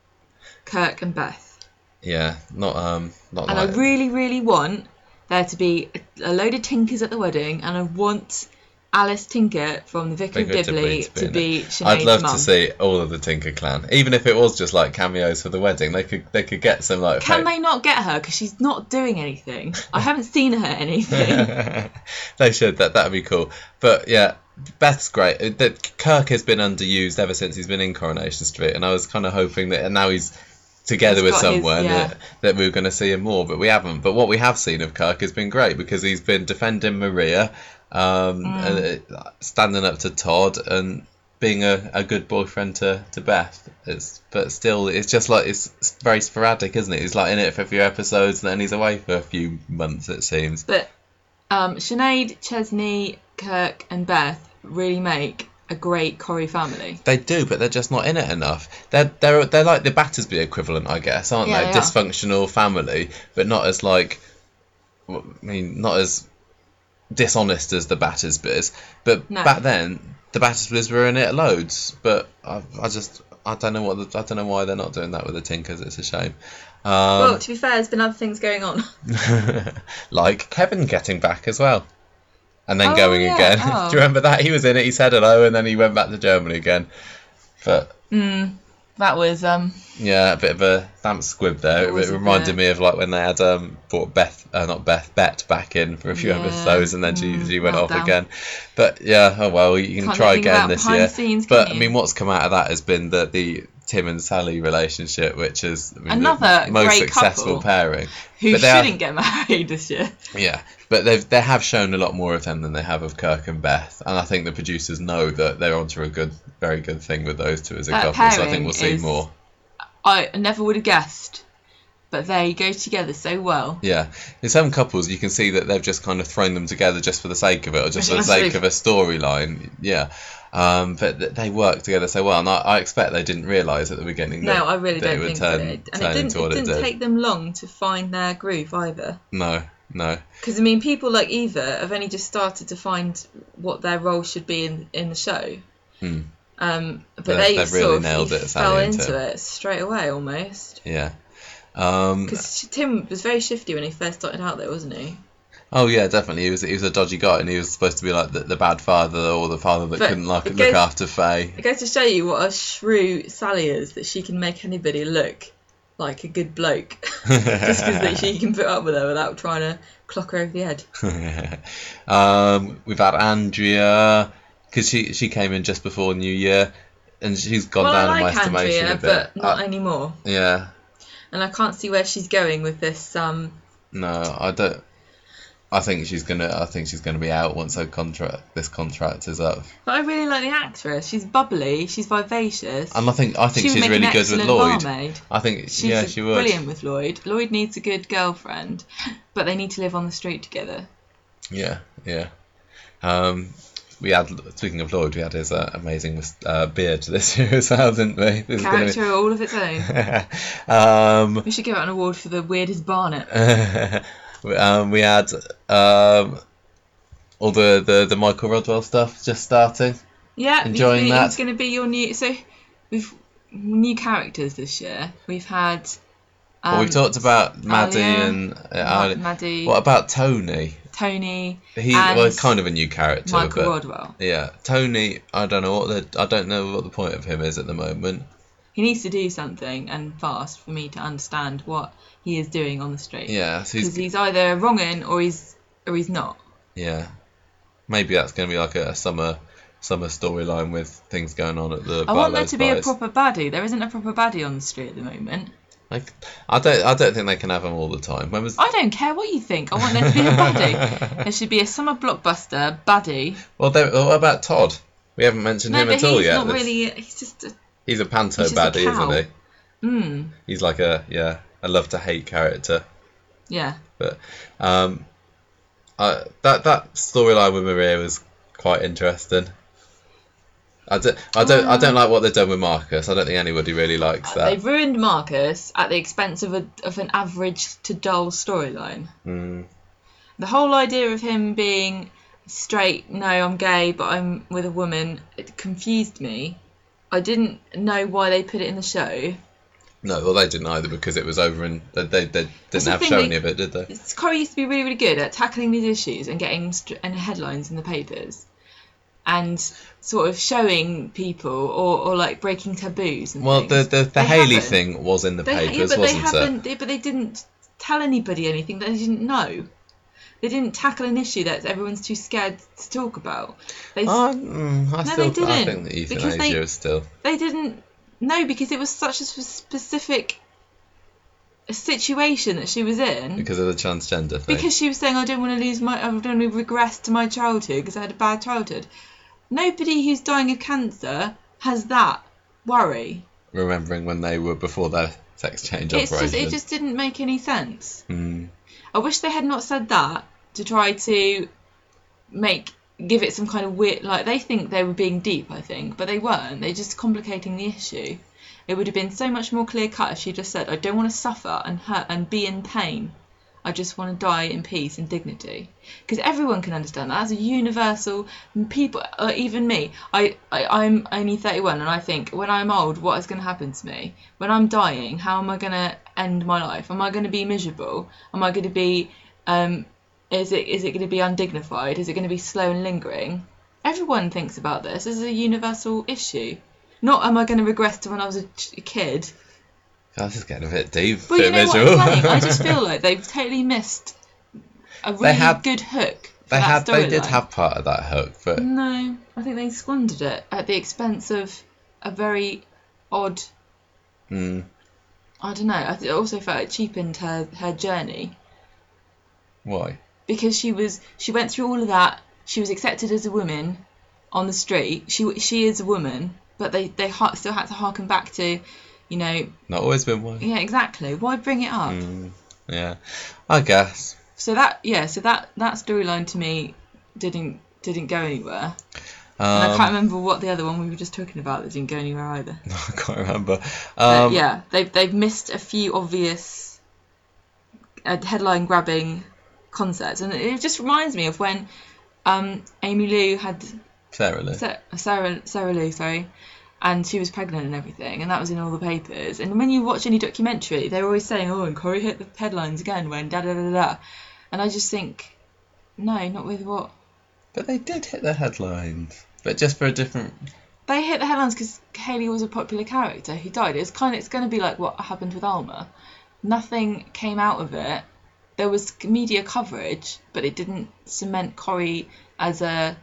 Kirk and Beth. Yeah, not um, not. And like... I really, really want there to be a, a load of Tinkers at the wedding, and I want Alice Tinker from the Vicar of Dibley to be Sinead's I'd love mum. to see all of the Tinker clan, even if it was just like cameos for the wedding. They could they could get some like. Can they not get her because she's not doing anything? I haven't seen her anything. They should. That that'd be cool. But yeah, Beth's great. That Kirk has been underused ever since he's been in Coronation Street, and I was kind of hoping that and now he's together He's with got his- someone yeah. that, that we were going to see him more, but we haven't. But what we have seen of Kirk has been great because he's been defending Maria. Um, Mm. and, uh, standing up to Todd and being a, a good boyfriend to, to Beth. It's but still it's just like it's, it's very sporadic, isn't it? He's like in it for a few episodes and then he's away for a few months, it seems. But um, Sinead, Chesney, Kirk, and Beth really make a great Corrie family. They do, but they're just not in it enough. They're they're they're like the Battersby equivalent, I guess, aren't Yeah, they? they are. Dysfunctional family, but not as like I mean, not as dishonest as the Battersbys. But No. back then, the Battersbys were in it loads. But I, I just I don't know what the, I don't know why they're not doing that with the Tinkers. It's a shame. Um, Well, to be fair, there's been other things going on. like Kevin getting back as well, and then Oh, going yeah. again. Oh. Do you remember that? He was in it. He said hello, and then he went back to Germany again. But Mm, that was um. yeah, a bit of a damp squib there. It It, was a reminded bit. me of like when they had um, brought Beth, uh, not Beth, Bet back in for a few Yeah. episodes, and then she Mm, she went well off done. again. But yeah, oh well, you can Can't try think again about this behind year. the scenes, But can I mean, you? what's come out of that has been the the Tim and Sally relationship, which is I mean, Another the most great successful couple. pairing. Who But they are- shouldn't get married this year? Yeah, but they they have shown a lot more of them than they have of Kirk and Beth, and I think the producers know that they're onto a good, very good thing with those two as a That couple. So I think pairing we'll see is- more. I never would have guessed, but they go together so well. Yeah, in some couples you can see that they've just kind of thrown them together just for the sake of it, or just for the Absolutely. sake of a storyline. Yeah, um, but th- they work together so well, and I, I expect they didn't realise at the beginning. No, that, I really that don't it would think turn, that it, and turn it didn't. into It what it didn't did. take them long to find their groove either. No, no. Because I mean, people like Eva have only just started to find what their role should be in in the show. Hmm. Um, but They've- they they've really sort of nailed it, fell Sally and into Tim. it straight away almost. Yeah. Um, Because Tim was very shifty when he first started out there, wasn't he? Oh yeah, definitely. He was he was a dodgy guy, and he was supposed to be like the, the bad father or the father that But couldn't like, it look goes- after Faye. It goes to show you what a shrew Sally is, that she can make anybody look like a good bloke just because she can put up with her without trying to clock her over the head. um, we've had Andrea because she she came in just before New Year, and she's gone Well, down I in my like estimation Andrea, a bit. but not Uh, anymore. yeah, And I can't see where she's going with this. Um, no, I don't. I think she's gonna. I think she's gonna be out once her contract. This contract is up, but I really like the actress. She's bubbly. She's vivacious. and I think I think she would she's make really an good with excellent Lloyd. barmaid. I think She's yeah, she would. brilliant with Lloyd. Lloyd needs a good girlfriend, but they need to live on the street together. Yeah, yeah. Um, we had speaking of Lloyd, we had his uh, amazing uh, beard this year as well, didn't we? This is gonna Character all of its own. be... um, We should give out an award for the weirdest Barnet. um, we had um, all the, the, the Michael Rodwell stuff just starting. Yeah, Enjoying it's, that. It's going to be your new. So we've new characters this year. We've had. Um, well, we've talked about Maddie Alia, and uh, Ma- Ali. Maddie, What about Tony? Tony, He and well, kind of a new character, Michael but Rodwell. yeah, Tony. I don't know what the I don't know what the point of him is at the moment. He needs to do something and fast for me to understand what he is doing on the street. Yeah, so because he's, he's either wronging or he's or he's not. yeah, maybe that's going to be like a, a summer summer storyline with things going on at the. I want there Barlow's to be a Bites. proper baddie. There isn't a proper baddie on the street at the moment. Like, I don't I don't think they can have them all the time. When was I don't care what you think. I want there to be a baddie. There should be a summer blockbuster baddie. well, there, what about Todd? We haven't mentioned No, him but at all he's yet. not That's- really. He's just. A, He's a panto he's just a baddie, cow. isn't he? mm, He's like a yeah, a love to hate character. yeah. But um, I, that that storyline with Maria was quite interesting. I don't, I don't, I don't like what they've done with Marcus. I don't think anybody really likes that. They've ruined Marcus at the expense of a of an average to dull storyline. Mm. The whole idea of him being straight, no, I'm gay, but I'm with a woman, it confused me. I didn't know why they put it in the show. No, well, they didn't either because it was over and they they, they didn't the have thing, show they- any of it, did they? Corrie used to be really, really good at tackling these issues and getting st- and headlines in the papers and sort of showing people or, or like breaking taboos and Well, things. the the, the They Haley haven't. thing was in the They, papers, yeah, but they wasn't it? haven't. They, but they didn't tell anybody anything that they didn't know. They didn't tackle an issue that everyone's too scared to talk about. They Oh, mm, I No, still, they I didn't, think that because euthanasia they- is still. they didn't know because it was such a sp- specific situation that she was in. Because of the transgender thing. Because she was saying, I don't want to lose my, I don't want to regress to my childhood because I had a bad childhood. Nobody who's dying of cancer has that worry. Remembering when they were before their sex change It's operation. just, it just didn't make any sense. Mm. I wish they had not said that to try to make, give it some kind of weird, like they think they were being deep, I think, but they weren't. They're just complicating the issue. It would have been so much more clear cut if she just said, I don't want to suffer and hurt and be in pain. I just want to die in peace and dignity. Because everyone can understand that. That's a universal, people, uh, even me. I, I, I'm only thirty-one and I think, when I'm old, what is going to happen to me? When I'm dying, how am I going to end my life? Am I going to be miserable? Am I going to be, um, is it is it going to be undignified? Is it going to be slow and lingering? Everyone thinks about this as a universal issue. Not am I going to regress to when I was a, ch- a kid. God, this is getting a bit deep. Well, bit you know visual. what I'm saying? I just feel like they've totally missed a really had- good hook for They that had, they did storyline. have part of that hook, but No, I think they squandered it at the expense of a very odd. mm, I don't know. I th- also felt it cheapened her her journey why? because she was she went through all of that. She was accepted as a woman on the street. She she is a woman, but they they ha- still had to harken back to, you know, Not always been one. yeah, exactly. Why bring it up? Mm, yeah, I guess. So that yeah, so that that storyline to me didn't didn't go anywhere. Um, And I can't remember what the other one we were just talking about that didn't go anywhere either. I can't remember. But Um, yeah, they've they've missed a few obvious uh, headline grabbing concepts, and it just reminds me of when um, Amy Lou had Sarah Lou. Sa- Sarah Sarah Lou, sorry, and she was pregnant and everything, and that was in all the papers. And when you watch any documentary, they're always saying, "Oh, and Corrie hit the headlines again when da da da da," da. And I just think, no, not with what But they did hit the headlines, but just for a different. they hit the headlines because Haley was a popular character who died. It's kind of it's going to be like what happened with Alma. Nothing came out of it. There was media coverage, but it didn't cement Corrie as a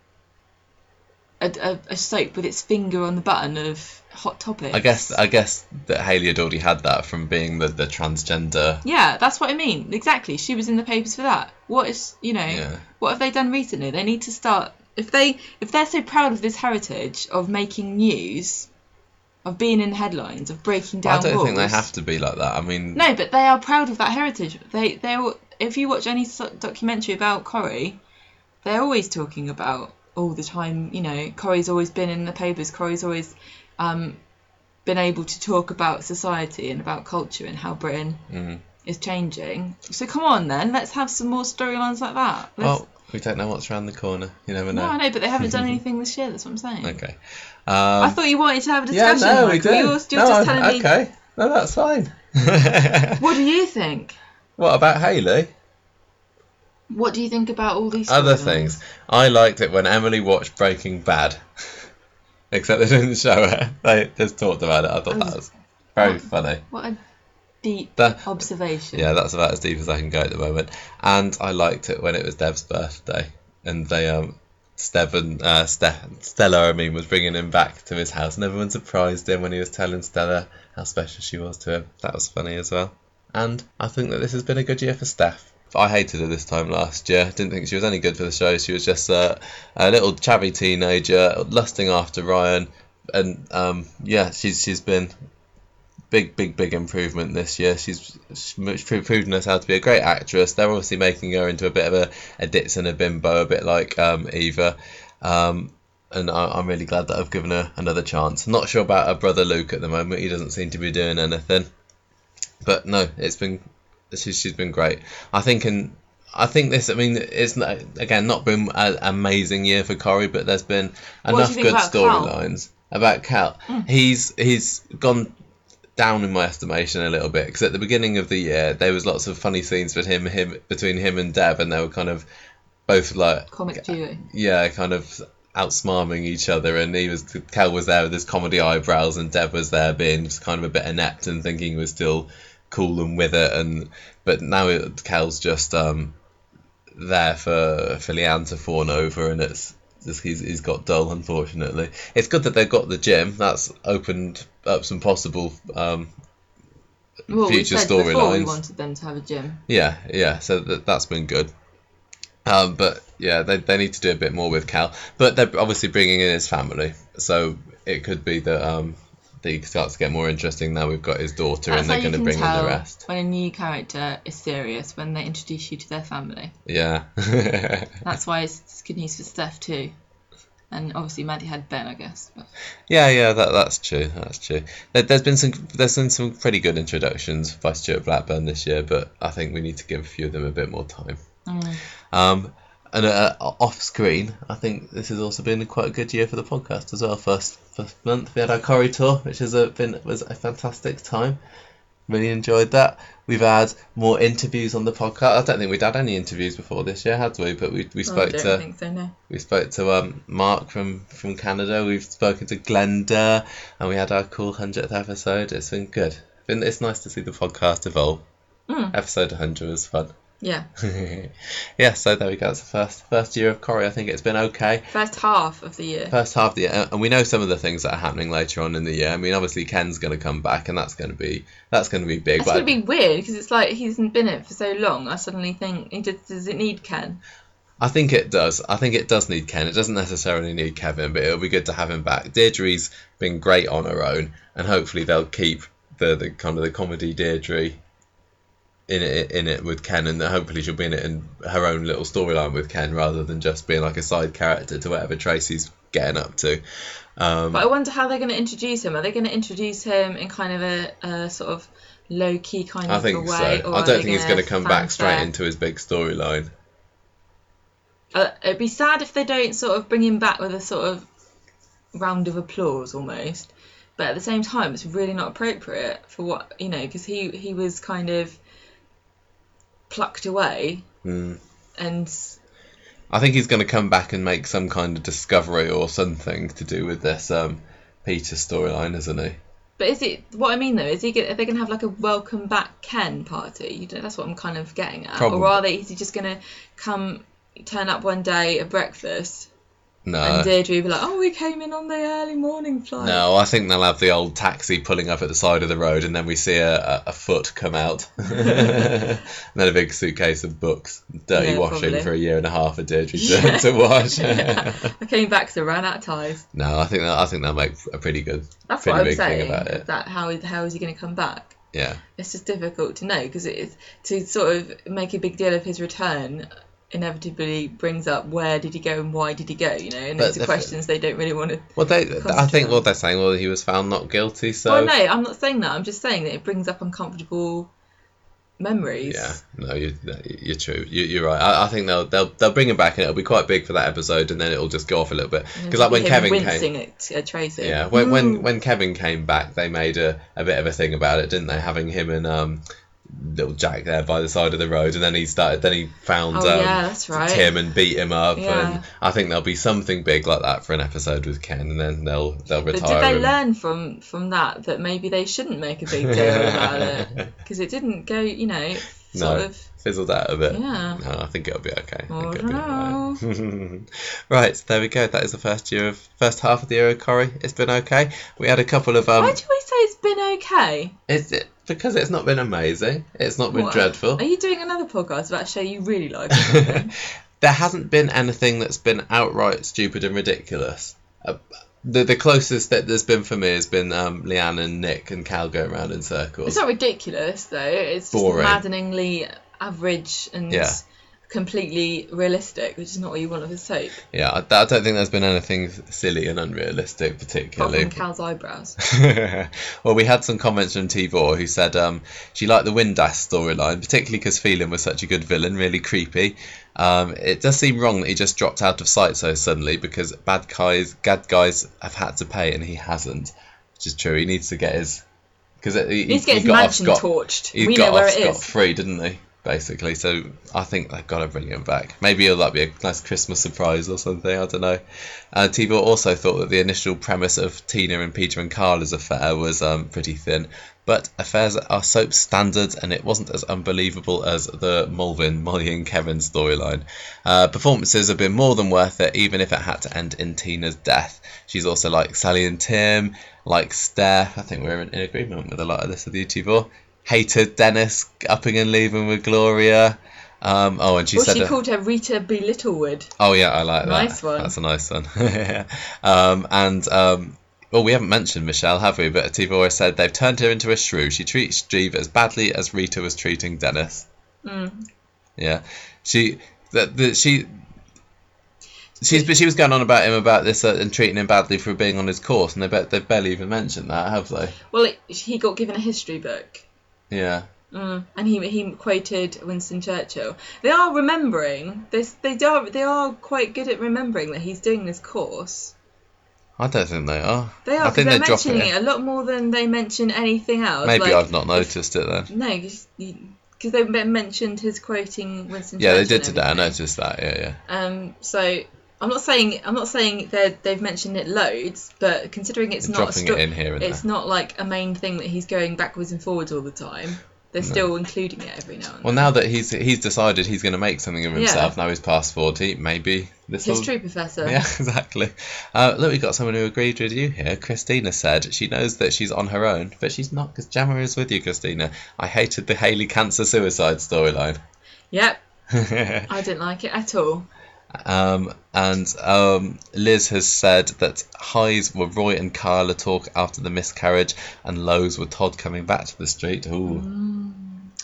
a, a, a soap with its finger on the button of hot topics. I guess I guess that Haley had already had that from being the, the transgender. Yeah, that's what I mean. Exactly. She was in the papers for that. What is, you know, Yeah. what have they done recently? They need to start if they if they're so proud of this heritage of making news, of being in headlines, of breaking down I don't rules. think they have to be like that. I mean, No, but they are proud of that heritage. They they all- if you watch any sort of documentary about Corrie, they're always talking about all the time. You know, Corrie's always been in the papers. Corrie's always um, been able to talk about society and about culture and how Britain mm, is changing. So come on then, let's have some more storylines like that. Let's, well, we don't know what's around the corner. You never no, know. I know, but they haven't done anything this year. That's what I'm saying. Okay. I Um, thought you wanted to have a yeah, discussion. no, we Michael. do. You're, you're no, just telling me. okay. No, that's fine. What do you think? What about Haley? What do you think about all these Other storylines? things. I liked it when Emily watched Breaking Bad. Except they didn't show her. They just talked about it. I thought that was very funny. What a deep That- observation. Yeah, that's about as deep as I can go at the moment. And I liked it when it was Dev's birthday, and they um, Steb and uh, Ste- Stella, I mean, was bringing him back to his house, and everyone surprised him when he was telling Stella how special she was to him. That was funny as well. And I think that this has been a good year for Steph. I hated her this time last year. Didn't think she was any good for the show. She was just uh, a little chavvy teenager lusting after Ryan, and um, yeah, she's she's been big, big, big improvement this year. She's, she's proven us how to be a great actress. They're obviously making her into a bit of a, a ditz and a bimbo, a bit like um, Eva. Um, and I, I'm really glad that I've given her another chance. Not sure about her brother Luke at the moment. He doesn't seem to be doing anything. But no, it's been she's, she's been great. I think in I think this. I mean, it's not, again not been an amazing year for Corrie, but there's been enough good storylines about Cal. Mm. He's he's gone down in my estimation a little bit, because at the beginning of the year there was lots of funny scenes between him, him between him and Deb, and they were kind of both like comic duo. Yeah, kind of outsmarming each other, and he was Cal was there with his comedy eyebrows, and Deb was there being just kind of a bit inept and thinking he was still cool and with it. And but now it, Cal's just um there for for Leanne to fawn over, and it's just he's he's got dull, unfortunately. It's good that they've got the gym. That's opened up some possible um well, future we said before storylines. We wanted them to have a gym. Yeah, yeah. So that that's been good. Um, but yeah, they they need to do a bit more with Cal. But they're obviously bringing in his family, so it could be that um that he starts to get more interesting now. We've got his daughter, That's and they're going to bring in the rest. When a new character is serious, when they introduce you to their family. Yeah. That's why it's good news for Steph too, and obviously Maddie had Ben, I guess. But. Yeah, yeah, that that's true. That's true. There, there's been some there's been some pretty good introductions by Stuart Blackburn this year, but I think we need to give a few of them a bit more time. Mm. Um, and uh, off screen, I think this has also been quite a good year for the podcast as well. First first month we had our Corrie tour, which has a, been was a fantastic time. Really enjoyed that. We've had more interviews on the podcast. I don't think we'd had any interviews before this year, had we? But we we spoke oh, I don't to think so, no. we spoke to um Mark from, from Canada. We've spoken to Glenda, and we had our cool hundredth episode. It's been good. Been it's nice to see the podcast evolve. Mm. Episode one hundred was fun. Yeah. Yeah, so there we go. It's the first first year of Corrie. I think it's been okay. First half of the year. First half of the year, and we know some of the things that are happening later on in the year. I mean, obviously Ken's going to come back, and that's going to be that's going to be big. It's going to be weird because it's like he's been in it for so long. I suddenly think, he just, does it need Ken? I think it does. I think it does need Ken. It doesn't necessarily need Kevin, but it'll be good to have him back. Deirdre's been great on her own, and hopefully they'll keep the, the kind of the comedy Deirdre in it in it with Ken, and hopefully she'll be in it in her own little storyline with Ken, rather than just being like a side character to whatever Tracy's getting up to. Um, but I wonder how they're going to introduce him. Are they going to introduce him in kind of a, a sort of low key kind I of think a way? so. Or I don't think he's going to come back straight fanfare? into his big storyline. Uh, it'd be sad if they don't sort of bring him back with a sort of round of applause almost. But at the same time, it's really not appropriate for what, you know, because he, he was kind of plucked away, mm. and I think he's going to come back and make some kind of discovery or something to do with this um, Peter storyline, isn't he? But is it what I mean though? Is he are they going to have like a welcome back Ken party? You know, that's what I'm kind of getting at. Probably. Or are they? Is he just going to come turn up one day at breakfast? No. And Deirdre will be like, oh, we came in on the early morning flight. No, I think they'll have the old taxi pulling up at the side of the road, and then we see a, a, a foot come out. And then a big suitcase of books. Dirty Yeah, washing probably. for a year and a half for Deirdre to, Yeah. to wash. Yeah. I came back because I ran out of ties. No, I think that I think they'll make a pretty good, That's pretty what I'm big saying. thing about it. That how is how is he going to come back? Yeah. It's just difficult to know because it is to sort of make a big deal of his return. Inevitably brings up where did he go and why did he go, you know, and But these are the- questions they don't really want to. Well, they. I Concentrate think on. what they're saying. Well, he was found not guilty, so. Well, no, I'm not saying that. I'm just saying that it brings up uncomfortable memories. Yeah, no, you, you're true. You, you're right. I, I think they'll they'll they'll bring him back, and it'll be quite big for that episode, and then it'll just go off a little bit. Because like when Him Kevin wincing came, at uh, Tracy. yeah, when Mm. when when Kevin came back, they made a, a bit of a thing about it, didn't they? Having him and um little Jack there by the side of the road, and then he started. Then he found Oh, um, yeah, that's right. Tim and beat him up, Yeah. and I think there'll be something big like that for an episode with Ken, and then they'll they'll But retire did they him. learn from from that that maybe they shouldn't make a big deal about it because it didn't go, you know, sort No. of. Fizzled out a bit. Yeah. No, I think it'll be okay. I I think it'll be don't alright. Right, so there we go. That is the first year of first half of the year of Corrie. It's been okay. We had a couple of um. Why do we say it's been okay? Is it because it's not been amazing? It's not been What? dreadful. Are you doing another podcast about a show you really like? or something? There hasn't been anything that's been outright stupid and ridiculous. Uh, the the closest that there's been for me has been um, Leanne and Nick and Cal going around in circles. It's not ridiculous though. It's just Boring. maddeningly average and Yeah. completely realistic, which is not what you want of a soap. Yeah, I, I don't think there's been anything silly and unrealistic particularly. Apart from Cal's eyebrows. Well, we had some comments from Tibor who said um, she liked the Windass storyline, particularly because Phelan was such a good villain, really creepy. Um, it does seem wrong that he just dropped out of sight so suddenly, because bad guys, bad guys have had to pay and he hasn't, which is true. He needs to get his... Because he, he needs to get he his got mansion off scot, torched. He We got know where off it is. scot-free, didn't he? Basically, so I think they've got to bring him back. Maybe it'll like, be a nice Christmas surprise or something, I don't know. Uh, Tibor also thought that the initial premise of Tina and Peter and Carla's affair was um, pretty thin, but affairs are soap standards and it wasn't as unbelievable as the Mulvin, Molly and Kevin storyline. Uh, performances have been more than worth it, even if it had to end in Tina's death. She's also like Sally and Tim, like Steph. I think we're in, in agreement with a lot of this with you, Tibor. Hated Dennis upping and leaving with Gloria. Um, oh, and she well, said... she a, called her Rita B. Littlewood. Oh, yeah, I like that. Nice one. That's a nice one. um, and, um, well, we haven't mentioned Michelle, have we? But Tibor said they've turned her into a shrew. She treats Steve as badly as Rita was treating Dennis. Mm. Yeah. She... The, the, she... She's, but she was going on about him about this uh, and treating him badly for being on his course, and they bet they've barely even mentioned that, have they? Well, it, he got given a history book. Yeah. Mm, and he he quoted Winston Churchill. They are remembering this. They are they are quite good at remembering that he's doing this course. I don't think they are. They are. I think they're they're dropping mentioning it. it a lot more than they mention anything else. Maybe like, I've not noticed it then. No, because they mentioned his quoting Winston. Yeah, Churchill they did today. I everything. noticed that. Yeah, yeah. Um. So I'm not saying I'm not saying they they've mentioned it loads, but considering it's They're not a dropping sto- it in here and it's there. not like a main thing that he's going backwards and forwards all the time. They're No. still including it every now and then. Well, now that he's he's decided he's going to make something of himself, now he's past forty, maybe this will... History professor. Yeah, exactly. Uh, look, we got someone who agreed with you here. Christina said she knows that she's on her own, but she's not, because Gemma is with you, Christina. I hated the Hayley cancer suicide storyline. Yep. I didn't like it at all. Um, and um, Liz has said that highs were Roy and Carla talk after the miscarriage, and lows were Todd coming back to the street. Ooh. Mm.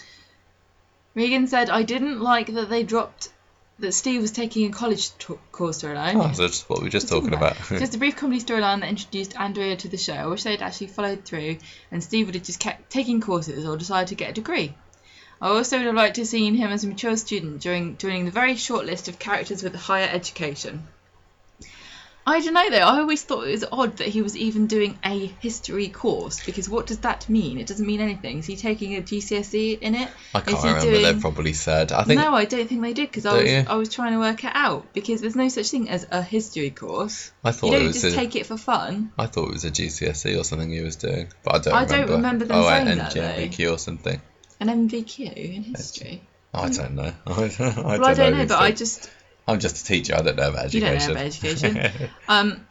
Regan said, I didn't like that they dropped that Steve was taking a college t- course storyline. Oh, so that's what we were just talking about. Just a brief comedy storyline that introduced Andrea to the show. I wish they'd actually followed through and Steve would have just kept taking courses or decided to get a degree. I also would have liked to have seen him as a mature student during joining the very short list of characters with higher education. I don't know though, I always thought it was odd that he was even doing a history course, because what does that mean? It doesn't mean anything. Is he taking a G C S E in it? I can't Is he remember. doing... They've probably said. I think. No, I don't think they did, because I Don't was you? I was trying to work it out, because there's no such thing as a history course. I thought You don't it was. just A, take it for fun. I thought it was a G C S E or something he was doing, but I don't I remember. don't remember them oh, saying and that, G M V Q or something. An M V Q in history. I don't know. I don't, I Well, I don't know, these but I things. just I'm just a teacher. I don't know about you education. don't know about education. um,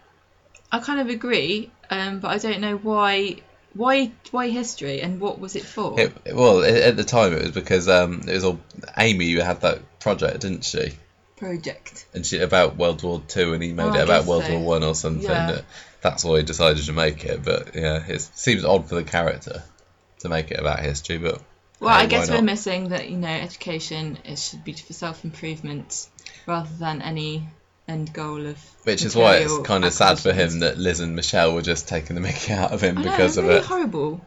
I kind of agree, um, but I don't know why why why history and what was it for? It, well, it, at the time it was because um, it was all Amy who had that project, didn't she? Project. And she about World War Two, and he made Oh, it I about guess World so. War One or something. Yeah. That, that's why he decided to make it. But yeah, it seems odd for the character to make it about history. But Well, hey, I guess why we're not? missing that, you know, education it should be for self improvement rather than any end goal of. Which is why it's material kind of sad for him acquisitions. that Liz and Michelle were just taking the mickey out of him I know, because it's of really it. horrible.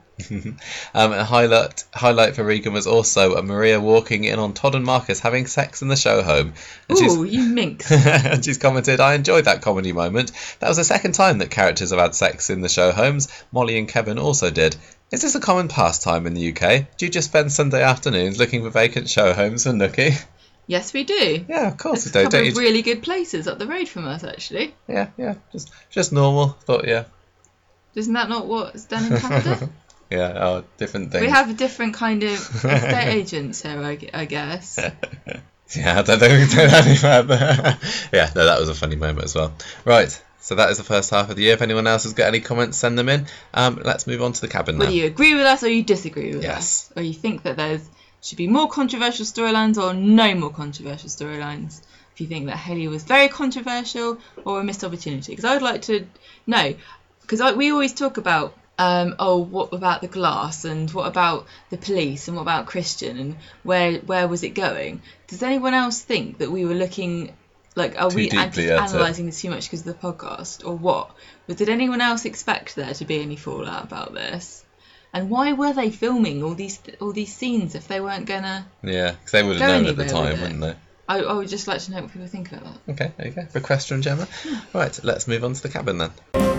um, a highlight highlight for Regan was also a Maria walking in on Todd and Marcus having sex in the show home. And she's Ooh, you minx. and she's commented, I enjoyed that comedy moment. That was the second time that characters have had sex in the show homes. Molly and Kevin also did. Is this a common pastime in the U K? Do you just spend Sunday afternoons looking for vacant show homes for Nookie? Yes, we do. Yeah, of course There's we a do. couple Don't of you? really good places up the road from us, actually. Yeah, yeah, just just normal. Thought, yeah, Isn't that not what's done in Canada? yeah, oh, different things. We have a different kind of estate agents here, I, I guess. Yeah, I don't think we can do that anymore. Yeah, no, that was a funny moment as well. Right, so that is the first half of the year. If anyone else has got any comments, send them in. Um, let's move on to the cabin now. Whether you agree with us or you disagree with Yes. us, or you think that there's should be more controversial storylines or no more controversial storylines. If you think that Hayley was very controversial or a missed opportunity, because I would like to know, because we always talk about um, oh, what about the glass, and what about the police, and what about Christian, and where where was it going? Does anyone else think that we were looking, like, are Too we deeply anti- at it. analysing this too much because of the podcast, or what? But did anyone else expect there to be any fallout about this? And why were they filming all these all these scenes if they weren't gonna? Yeah, because they would Go have known at the anywhere with time, it. wouldn't they? I, I would just like to know what people think about that. Okay, there you go. Request from Gemma. Right, let's move on to the cabin then.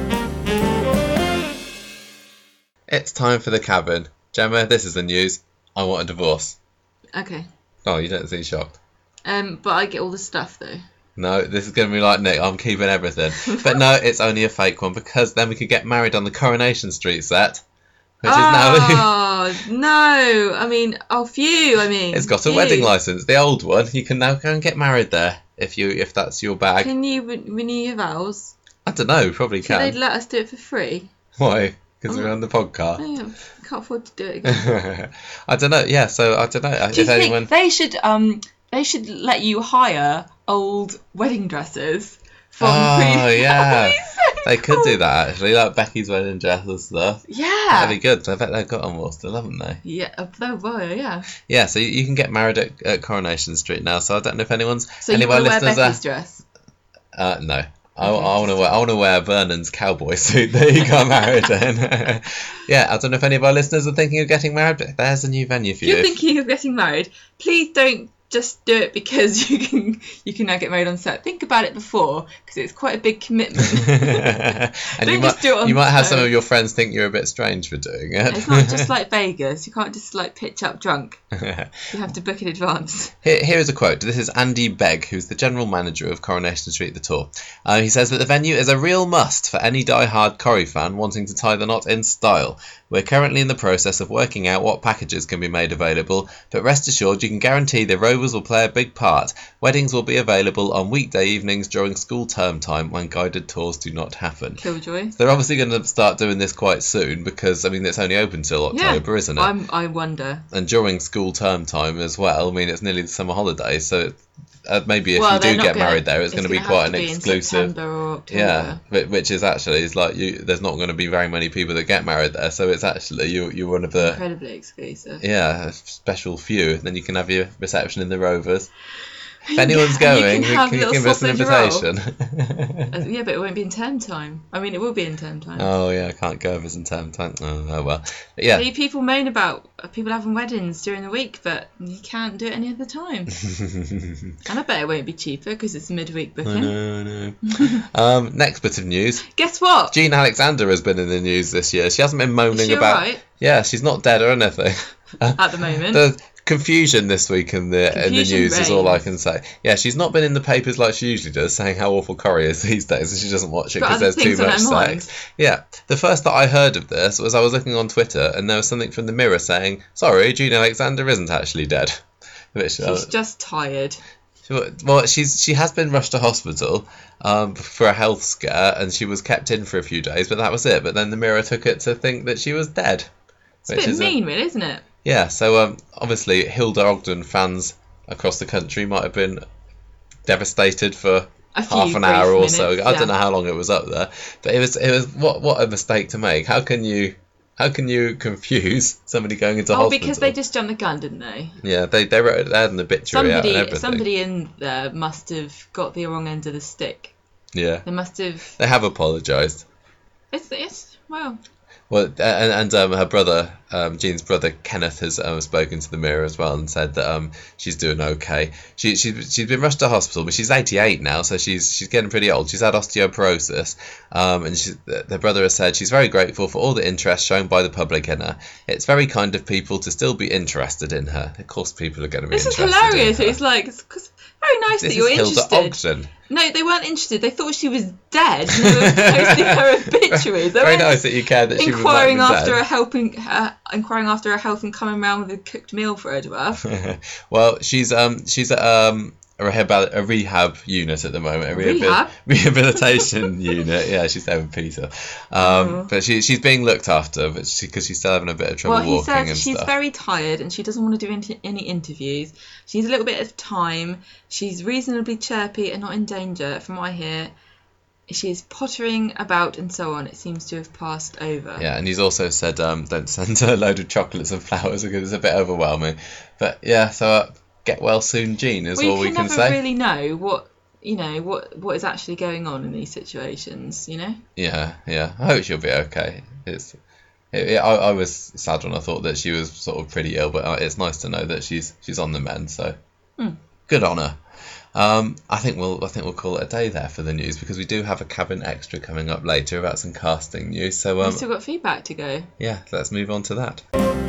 It's time for the cabin. Gemma, this is the news. I want a divorce. Okay. Oh, you don't seem shocked. Um, but I get all the stuff though. No, this is going to be like Nick. I'm keeping everything. But no, it's only a fake one because then we could get married on the Coronation Street set. Which is now. Oh no! I mean, oh phew! I mean, It's got a phew. wedding license, the old one. You can now go and get married there if you if that's your bag. Can you re- renew your vows? I don't know, probably So they'd can. let us do it for free. Why? Because we're on the podcast. Oh, yeah, I can't afford to do it again. I don't know. Yeah, so I don't know Do if you think anyone. they should um they should let you hire old wedding dresses from Oh previous? yeah, That would be so they could cool. do that actually, like Becky's wedding dress and stuff. Yeah. That'd be good. I bet they've got them all still, haven't they? Yeah. uh, Oh, well, yeah. Yeah, so you, you can get married at, at Coronation Street now. So I don't know if anyone's So any you of our want to wear listeners Becky's are. dress? Uh, no. I, Okay. I want to wear I want to wear Vernon's cowboy suit that he got married in. Yeah, I don't know if any of our listeners are thinking of getting married, but there's a new venue for If you're you. thinking of getting married, please don't just do it because you can you can now get married on set. Think about it before, because it's quite a big commitment. And Don't you just might do it on you might have the some show. of your friends think you're a bit strange for doing it. It's not just like Vegas. You can't just like pitch up drunk. You have to book in advance. Here, here is a quote. This is Andy Begg, who's the general manager of Coronation Street The Tour. Uh, he says that the venue is a real must for any die-hard Corrie fan wanting to tie the knot in style. We're currently in the process of working out what packages can be made available, but rest assured you can guarantee the Rovers will play a big part. Weddings will be available on weekday evenings during school term time when guided tours do not happen. Killjoy. They're obviously going to start doing this quite soon because, I mean, it's only open till October, Yeah. isn't it? I'm, I wonder. And during school term time as well. I mean, it's nearly the summer holidays, so it, uh, maybe if well, you they're do not get gonna, married there, it's, going to be quite an be in exclusive. September or October. Yeah, whi- which is actually is like you. There's not going to be very many people that get married there, so it's actually you. You're one of the Incredibly exclusive. yeah a special few. Then you can have your reception in the Rovers. If You can- anyone's you can going, you have can little give us an sausage roll. invitation. Uh, yeah, but it won't be in term time. I mean, it will be in term time. Oh yeah, I can't go if it's in term time. Oh, oh well, but yeah. See, people moan about people having weddings during the week, but you can't do it any other time. And I bet it won't be cheaper because it's a midweek I booking. know, I know. um, next bit of news. Guess what? Jean Alexander has been in the news this year. She hasn't been moaning Is she about. alright? Yeah, she's not dead or anything. At the moment. The confusion this week in the in the Confusion news is all I reigns. can say. Yeah, she's not been in the papers like she usually does, saying how awful Corrie is these days, and she doesn't watch it Got because other there's too things on much her mind. sex. Yeah, the first that I heard of this was I was looking on Twitter, and there was something from the Mirror saying, "Sorry, Jean Alexander isn't actually dead." Which, uh, She's just tired. well, she's she has been rushed to hospital um, for a health scare, and she was kept in for a few days, but that was it. But then the Mirror took it to think that she was dead. It's a bit mean, really, isn't it? Yeah, so um, obviously Hilda Ogden fans across the country might have been devastated for A few half an hour brief or minutes, so. I yeah. don't know how long it was up there, but it was it was what what a mistake to make. How can you how can you confuse somebody going into Oh, hospital? because they just jumped the gun, didn't they? yeah they they wrote they had an obituary out and Somebody, everything. somebody in there must have got the wrong end of the stick. Yeah, They must have. they have apologised. It's it's well. Well, and, and um, her brother, um, Jean's brother Kenneth, has um, spoken to the Mirror as well and said that um, she's doing okay. She she's she's been rushed to hospital, but she's eighty-eight now, so she's she's getting pretty old. She's had osteoporosis, um, and she, their brother has said she's very grateful for all the interest shown by the public in her. It's very kind of people to still be interested in her. Of course, people are going to be This is interested. hilarious. In her. It's like it's 'cause very nice This that you're is Hilda interested. Ogden. No, they weren't interested. They thought she was dead. And they were posting her obituary. They Very weren't nice that you cared that she was inquiring like after dead. her helping, uh, inquiring after her health and coming around with a cooked meal for her to have. Well, she's um she's at um a rehab a rehab unit at the moment. A rehabil- Rehab? rehabilitation unit. Yeah, she's there with Peter. Um, Oh. but she she's being looked after, but she because she's still having a bit of trouble Well, he walking said and she's stuff. very tired and she doesn't want to do any, any interviews. She needs a little bit of time. She's reasonably chirpy and not in danger, from what I hear. she is pottering about and so on. It seems to have passed over. Yeah, and he's also said um, don't send her a load of chocolates and flowers because it's a bit overwhelming. But yeah, so uh, get well soon, Jean, is well, all we can never say. really know what you know what what is actually going on in these situations. You know. Yeah, yeah. I hope she'll be okay. It's. It, it, I, I was sad when I thought that she was sort of pretty ill, but it's nice to know that she's she's on the mend. So mm. good on her. Um, I think we'll I think we'll call it a day there for the news because we do have a cabin extra coming up later about some casting news. So um, we've still got feedback to go. Yeah, let's move on to that.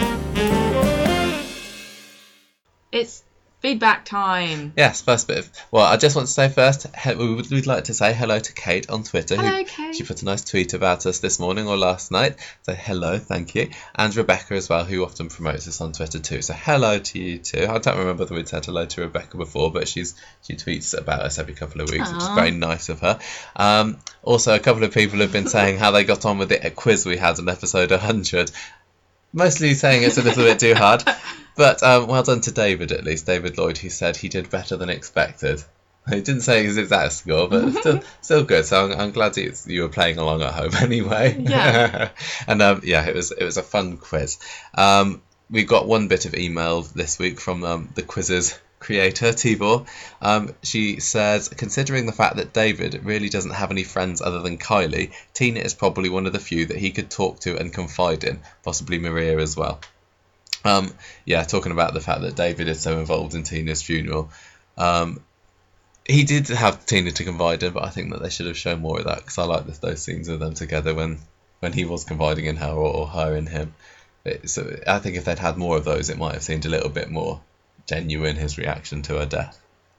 It's feedback time. Yes, first bit of, well, I just want to say first, he, we would, we'd like to say hello to Kate on Twitter. Hello, who, Kate. She put a nice tweet about us this morning or last night. So hello, thank you. And Rebecca as well, who often promotes us on Twitter too. So hello to you too. I don't remember that we'd said hello to Rebecca before, but she's she tweets about us every couple of weeks, Aww. which is very nice of her. Um, also, a couple of people have been saying how they got on with the quiz we had in episode one hundred. Mostly saying it's a little bit too hard. But um, well done to David, at least. David Lloyd, who said he did better than expected. He didn't say his exact score, but still still good. So I'm, I'm glad it's, you were playing along at home anyway. Yeah. And um, yeah, it was it was a fun quiz. Um, we got one bit of email this week from um, the quiz's creator, Tibor. Um, she says, considering the fact that David really doesn't have any friends other than Kylie, Tina is probably one of the few that he could talk to and confide in, possibly Maria as well. Um, yeah, talking about the fact that David is so involved in Tina's funeral. Um, he did have Tina to confide in, but I think that they should have shown more of that because I like this, those scenes of them together when, when he was confiding in her or, or her in him. It, so I think if they'd had more of those, it might have seemed a little bit more genuine, his reaction to her death.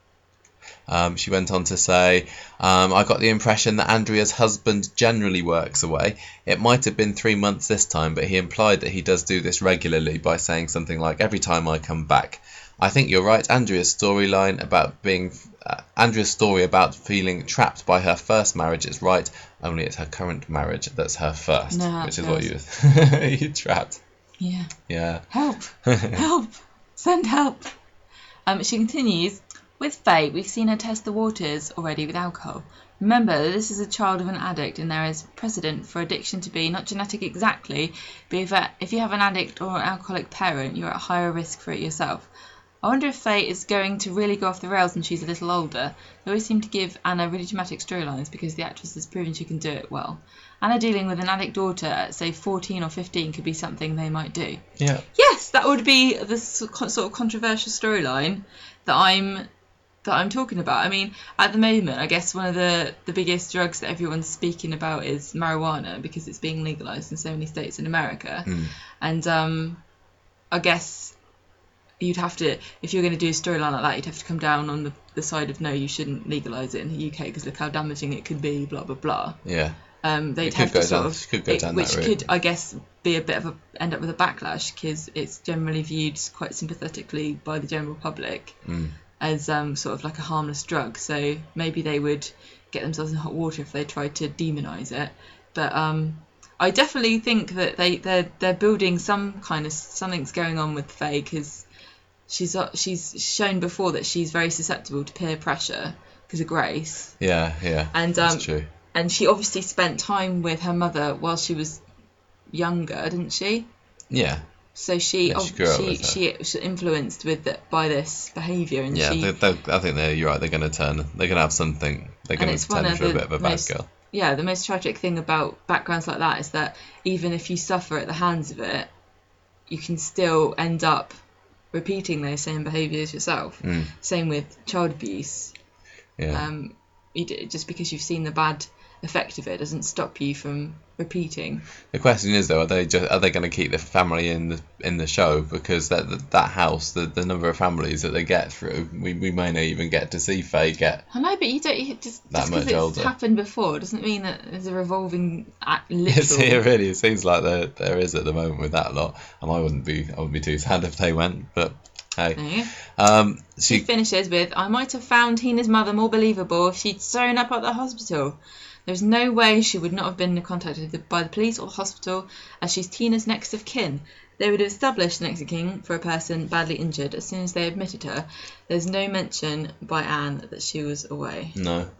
Um, she went on to say, um, I got the impression that Andrea's husband generally works away. It might have been three months this time, but he implied that he does do this regularly by saying something like, every time I come back. I think you're right. Andrea's storyline about being... Uh, Andrea's story about feeling trapped by her first marriage is right, only it's her current marriage that's her first, no, which is feels... what you... you're trapped. Yeah. Yeah. Help! Help! Send help! Um, she continues... With Faye, we've seen her test the waters already with alcohol. Remember that this is a child of an addict and there is precedent for addiction to be not genetic exactly, but if, uh, if you have an addict or an alcoholic parent, you're at higher risk for it yourself. I wonder if Faye is going to really go off the rails when she's a little older. They always seem to give Anna really dramatic storylines because the actress has proven she can do it well. Anna dealing with an addict daughter at, say, fourteen or fifteen could be something they might do. Yeah. Yes, that would be the sort of controversial storyline that I'm... that I'm talking about. I mean, at the moment, I guess one of the, the biggest drugs that everyone's speaking about is marijuana because it's being legalised in so many states in America. Mm. And um, I guess you'd have to, if you're going to do a storyline like that, you'd have to come down on the, the side of, no, you shouldn't legalise it in the U K because look how damaging it could be, blah, blah, blah. Yeah. Um, they'd it have could to go sort down, of, could go it, down which that route. could, I guess, be a bit of a, end up with a backlash because it's generally viewed quite sympathetically by the general public. Mm. As um, sort of like a harmless drug, so maybe they would get themselves in hot water if they tried to demonise it. But um, I definitely think that they they're they're building some kind of something's going on with Faye because she's she's shown before that she's very susceptible to peer pressure because of Grace. Yeah, yeah, and um, that's true. And she obviously spent time with her mother while she was younger, didn't she? Yeah. So she Yeah, oh, she grew up she, with her. she she influenced with the, by this behaviour, and Yeah, she they, they, I think they're, you're right. They're going to turn. They're going to have something. They're going to turn into a bit of a bad most, girl. Yeah, the most tragic thing about backgrounds like that is that even if you suffer at the hands of it, you can still end up repeating those same behaviours yourself. Mm. Same with child abuse. Yeah. Um, you d- just because you've seen the bad effect of it doesn't stop you from repeating. The question is though, are they just are they going to keep the family in the in the show because that that, that house, the, the number of families that they get through, we, we may not even get to see Faye get. I know, but you don't you just that just because much it's older. happened before doesn't mean that there's a revolving act, literal. It's, it really it seems like there there is at the moment with that lot, and I wouldn't be I wouldn't be too sad if they went, but. Hey. No. Um, she, she finishes with, I might have found Tina's mother more believable if she'd shown up at the hospital. There's no way she would not have been contacted by the police or the hospital as she's Tina's next of kin. They would have established next of kin for a person badly injured as soon as they admitted her. There's no mention by Anne that she was away. No.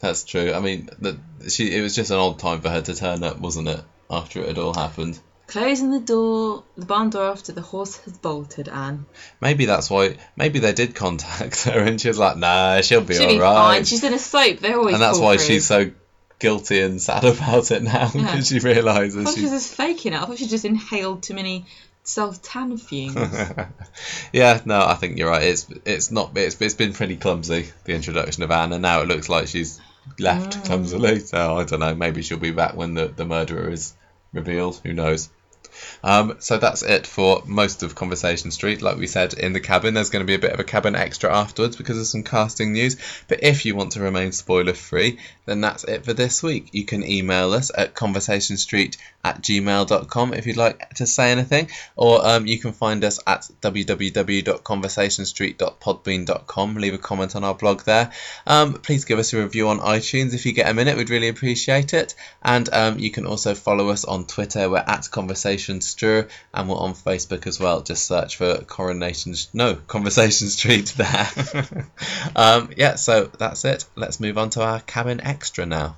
That's true. I mean, the, she it was just an odd time for her to turn up, wasn't it? After it had all happened. Closing the door, the barn door after the horse has bolted, Anne. Maybe that's why. Maybe they did contact her, and she was like, "Nah, she'll be She'll all be right." fine. She's in a soap. They always. And that's pull why through. she's so guilty and sad about it now, because Yeah. she realises I thought she's. she was just faking it. I thought she just inhaled too many self-tan fumes. Yeah, no, I think you're right. It's it's not. It's it's been pretty clumsy, the introduction of Anne, and now it looks like she's left Mm. clumsily. So I don't know. Maybe she'll be back when the the murderer is revealed. Who knows? Um, so that's it for most of Conversation Street. Like we said in the cabin, there's going to be a bit of a cabin extra afterwards because of some casting news. But if you want to remain spoiler free, then that's it for this week. You can email us at conversationstreet at gmail dot com if you'd like to say anything, or um, you can find us at w w w dot conversationstreet dot podbean dot com. Leave a comment on our blog there. Um, please give us a review on iTunes if you get a minute. We'd really appreciate it. And um, you can also follow us on Twitter. We're at Conversation Street, and we're on Facebook as well. Just search for Coronation, no, Conversation Street there. um, yeah, so that's it. Let's move on to our cabin extra now.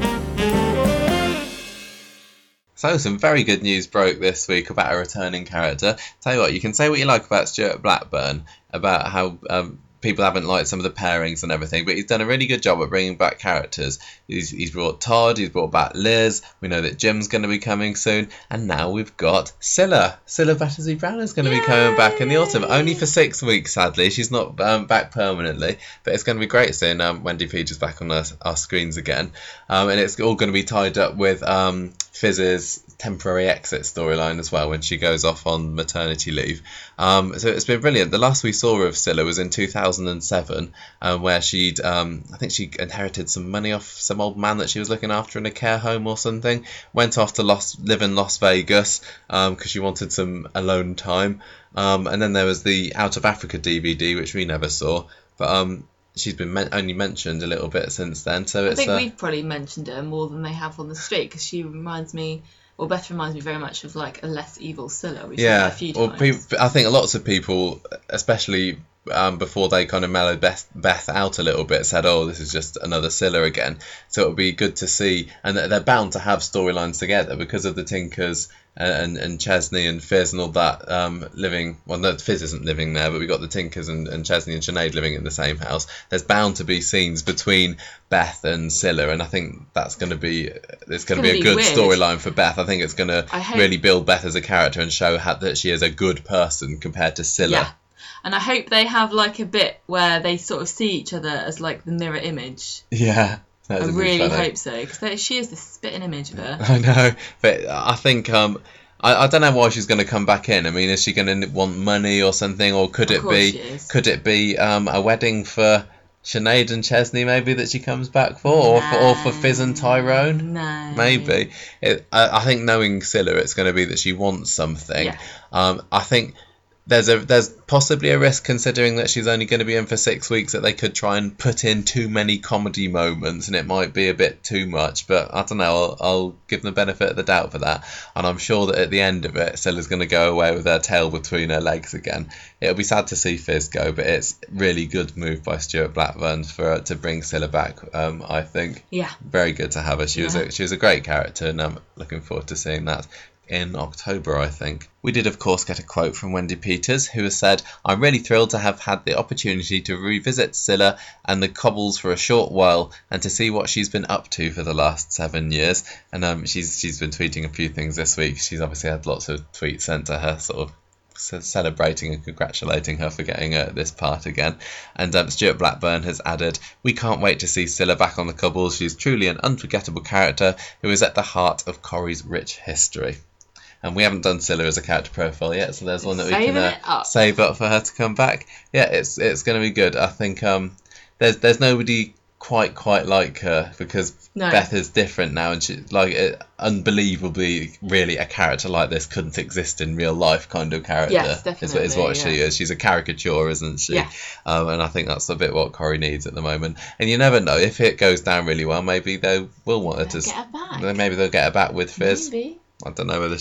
So some very good news broke this week about a returning character. Tell you what, you can say what you like about Stuart Blackburn, about how um, people haven't liked some of the pairings and everything, but he's done a really good job at bringing back characters. He's, he's brought Todd, he's brought back Liz, we know that Jim's going to be coming soon, and now we've got Scylla. Scylla Battersea Brown is going to be coming back in the autumn, only for six weeks sadly. She's not um, back permanently, but it's going to be great seeing um, Wendy Peters back on our, our screens again. Um, and it's all going to be tied up with um, Fizz's temporary exit storyline as well when she goes off on maternity leave. Um, so it's been brilliant. The last we saw of Scylla was in two thousand seven, um, where she'd, um, I think she inherited some money off some old man that she was looking after in a care home or something, went off to Las, live in Las Vegas because um, she wanted some alone time. Um, and then there was the Out of Africa D V D, which we never saw, but um, she's been men- only mentioned a little bit since then. So I it's, think uh, we've probably mentioned her more than they have on the street, because she reminds me, or Beth reminds me very much of like a less evil Scylla. We've yeah, seen her a few well, times. pe- I think lots of people, especially um, before they kind of mellowed Beth, Beth out a little bit, said, oh, this is just another Scylla again. So it would be good to see, and they're bound to have storylines together because of the Tinkers and, and Chesney and Fizz and all that um, living, well, no, Fizz isn't living there, but we've got the Tinkers and, and Chesney and Sinead living in the same house. There's bound to be scenes between Beth and Scylla, and I think that's going to be, it's going to be a be good weird. storyline for Beth. I think it's going to I hope- really build Beth as a character and show how, that she is a good person compared to Scylla. Yeah. And I hope they have like a bit where they sort of see each other as like the mirror image. Yeah. I really hope so, because she is the spitting image of her. I know, but I think um, I, I don't know why she's going to come back in. I mean, is she going to want money or something, or could Of it course be she is. could it be um, a wedding for Sinead and Chesney maybe that she comes back for, or for or for Fizz and Tyrone? No. Maybe. It, I, I think knowing Scylla, it's going to be that she wants something. Yeah. Um, I think there's a there's possibly a risk, considering that she's only going to be in for six weeks, that they could try and put in too many comedy moments, and it might be a bit too much. But I don't know. I'll, I'll give them the benefit of the doubt for that, and I'm sure that at the end of it, Scylla's going to go away with her tail between her legs again. It'll be sad to see Fizz go, but it's really good move by Stuart Blackburn for to bring Scylla back. Um, I think. Yeah. Very good to have her. She was Yeah. a, she was a great character, and I'm looking forward to seeing that in October, I think. We did, of course, get a quote from Wendy Peters, who has said, "I'm really thrilled to have had the opportunity to revisit Scylla and the Cobbles for a short while, and to see what she's been up to for the last seven years." And um, she's she's been tweeting a few things this week. She's obviously had lots of tweets sent to her, sort of ce- celebrating and congratulating her for getting uh, this part again. And um, Stuart Blackburn has added, "We can't wait to see Scylla back on the Cobbles. She's truly an unforgettable character who is at the heart of Corrie's rich history." And we haven't done Scylla as a character profile yet, so there's one that we Saving can uh, it up. save up for her to come back. Yeah, it's it's going to be good. I think um, there's there's nobody quite quite like her, because No. Beth is different now, and she like it, unbelievably, really a character like this couldn't exist in real life. Kind of character Yes, is, definitely, is what she yeah. is. She's a caricature, isn't she? Yeah. Um, and I think that's a bit what Corrie needs at the moment. And you never know, if it goes down really well, maybe they will want her They'll to. get her back. Then maybe they'll get her back with Fizz. Maybe. I don't know whether she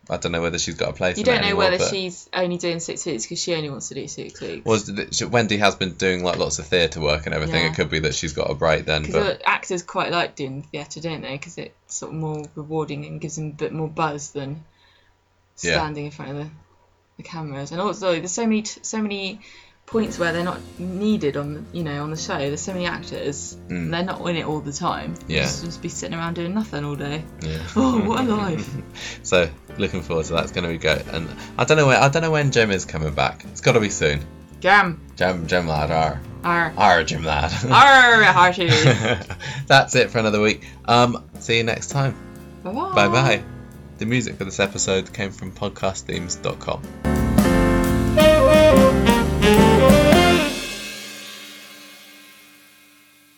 I don't know whether she's got a place. You in don't it know anymore, whether but she's only doing six weeks because she only wants to do six weeks. Was well, Wendy has been doing like lots of theatre work and everything. Yeah. It could be that she's got a break then. Because But actors quite like doing theatre, don't they? Because it's sort of more rewarding and gives them a bit more buzz than Yeah. standing in front of the, the cameras. And also, there's so many t- so many points where they're not needed on the, you know on the show. There's so many actors, Mm. and they're not in it all the time. Yeah. Just, just be sitting around doing nothing all day. yeah. Oh, what a life! So looking forward to that. It's going to be good. And I don't know when I don't know when Jem is coming back. It's got to be soon. Jam, Jem, Jem lad, ar, ar, ar, Jem lad. ar, hearty. That's it for another week. Um, see you next time. Bye bye. Bye bye. The music for this episode came from podcast themes dot com.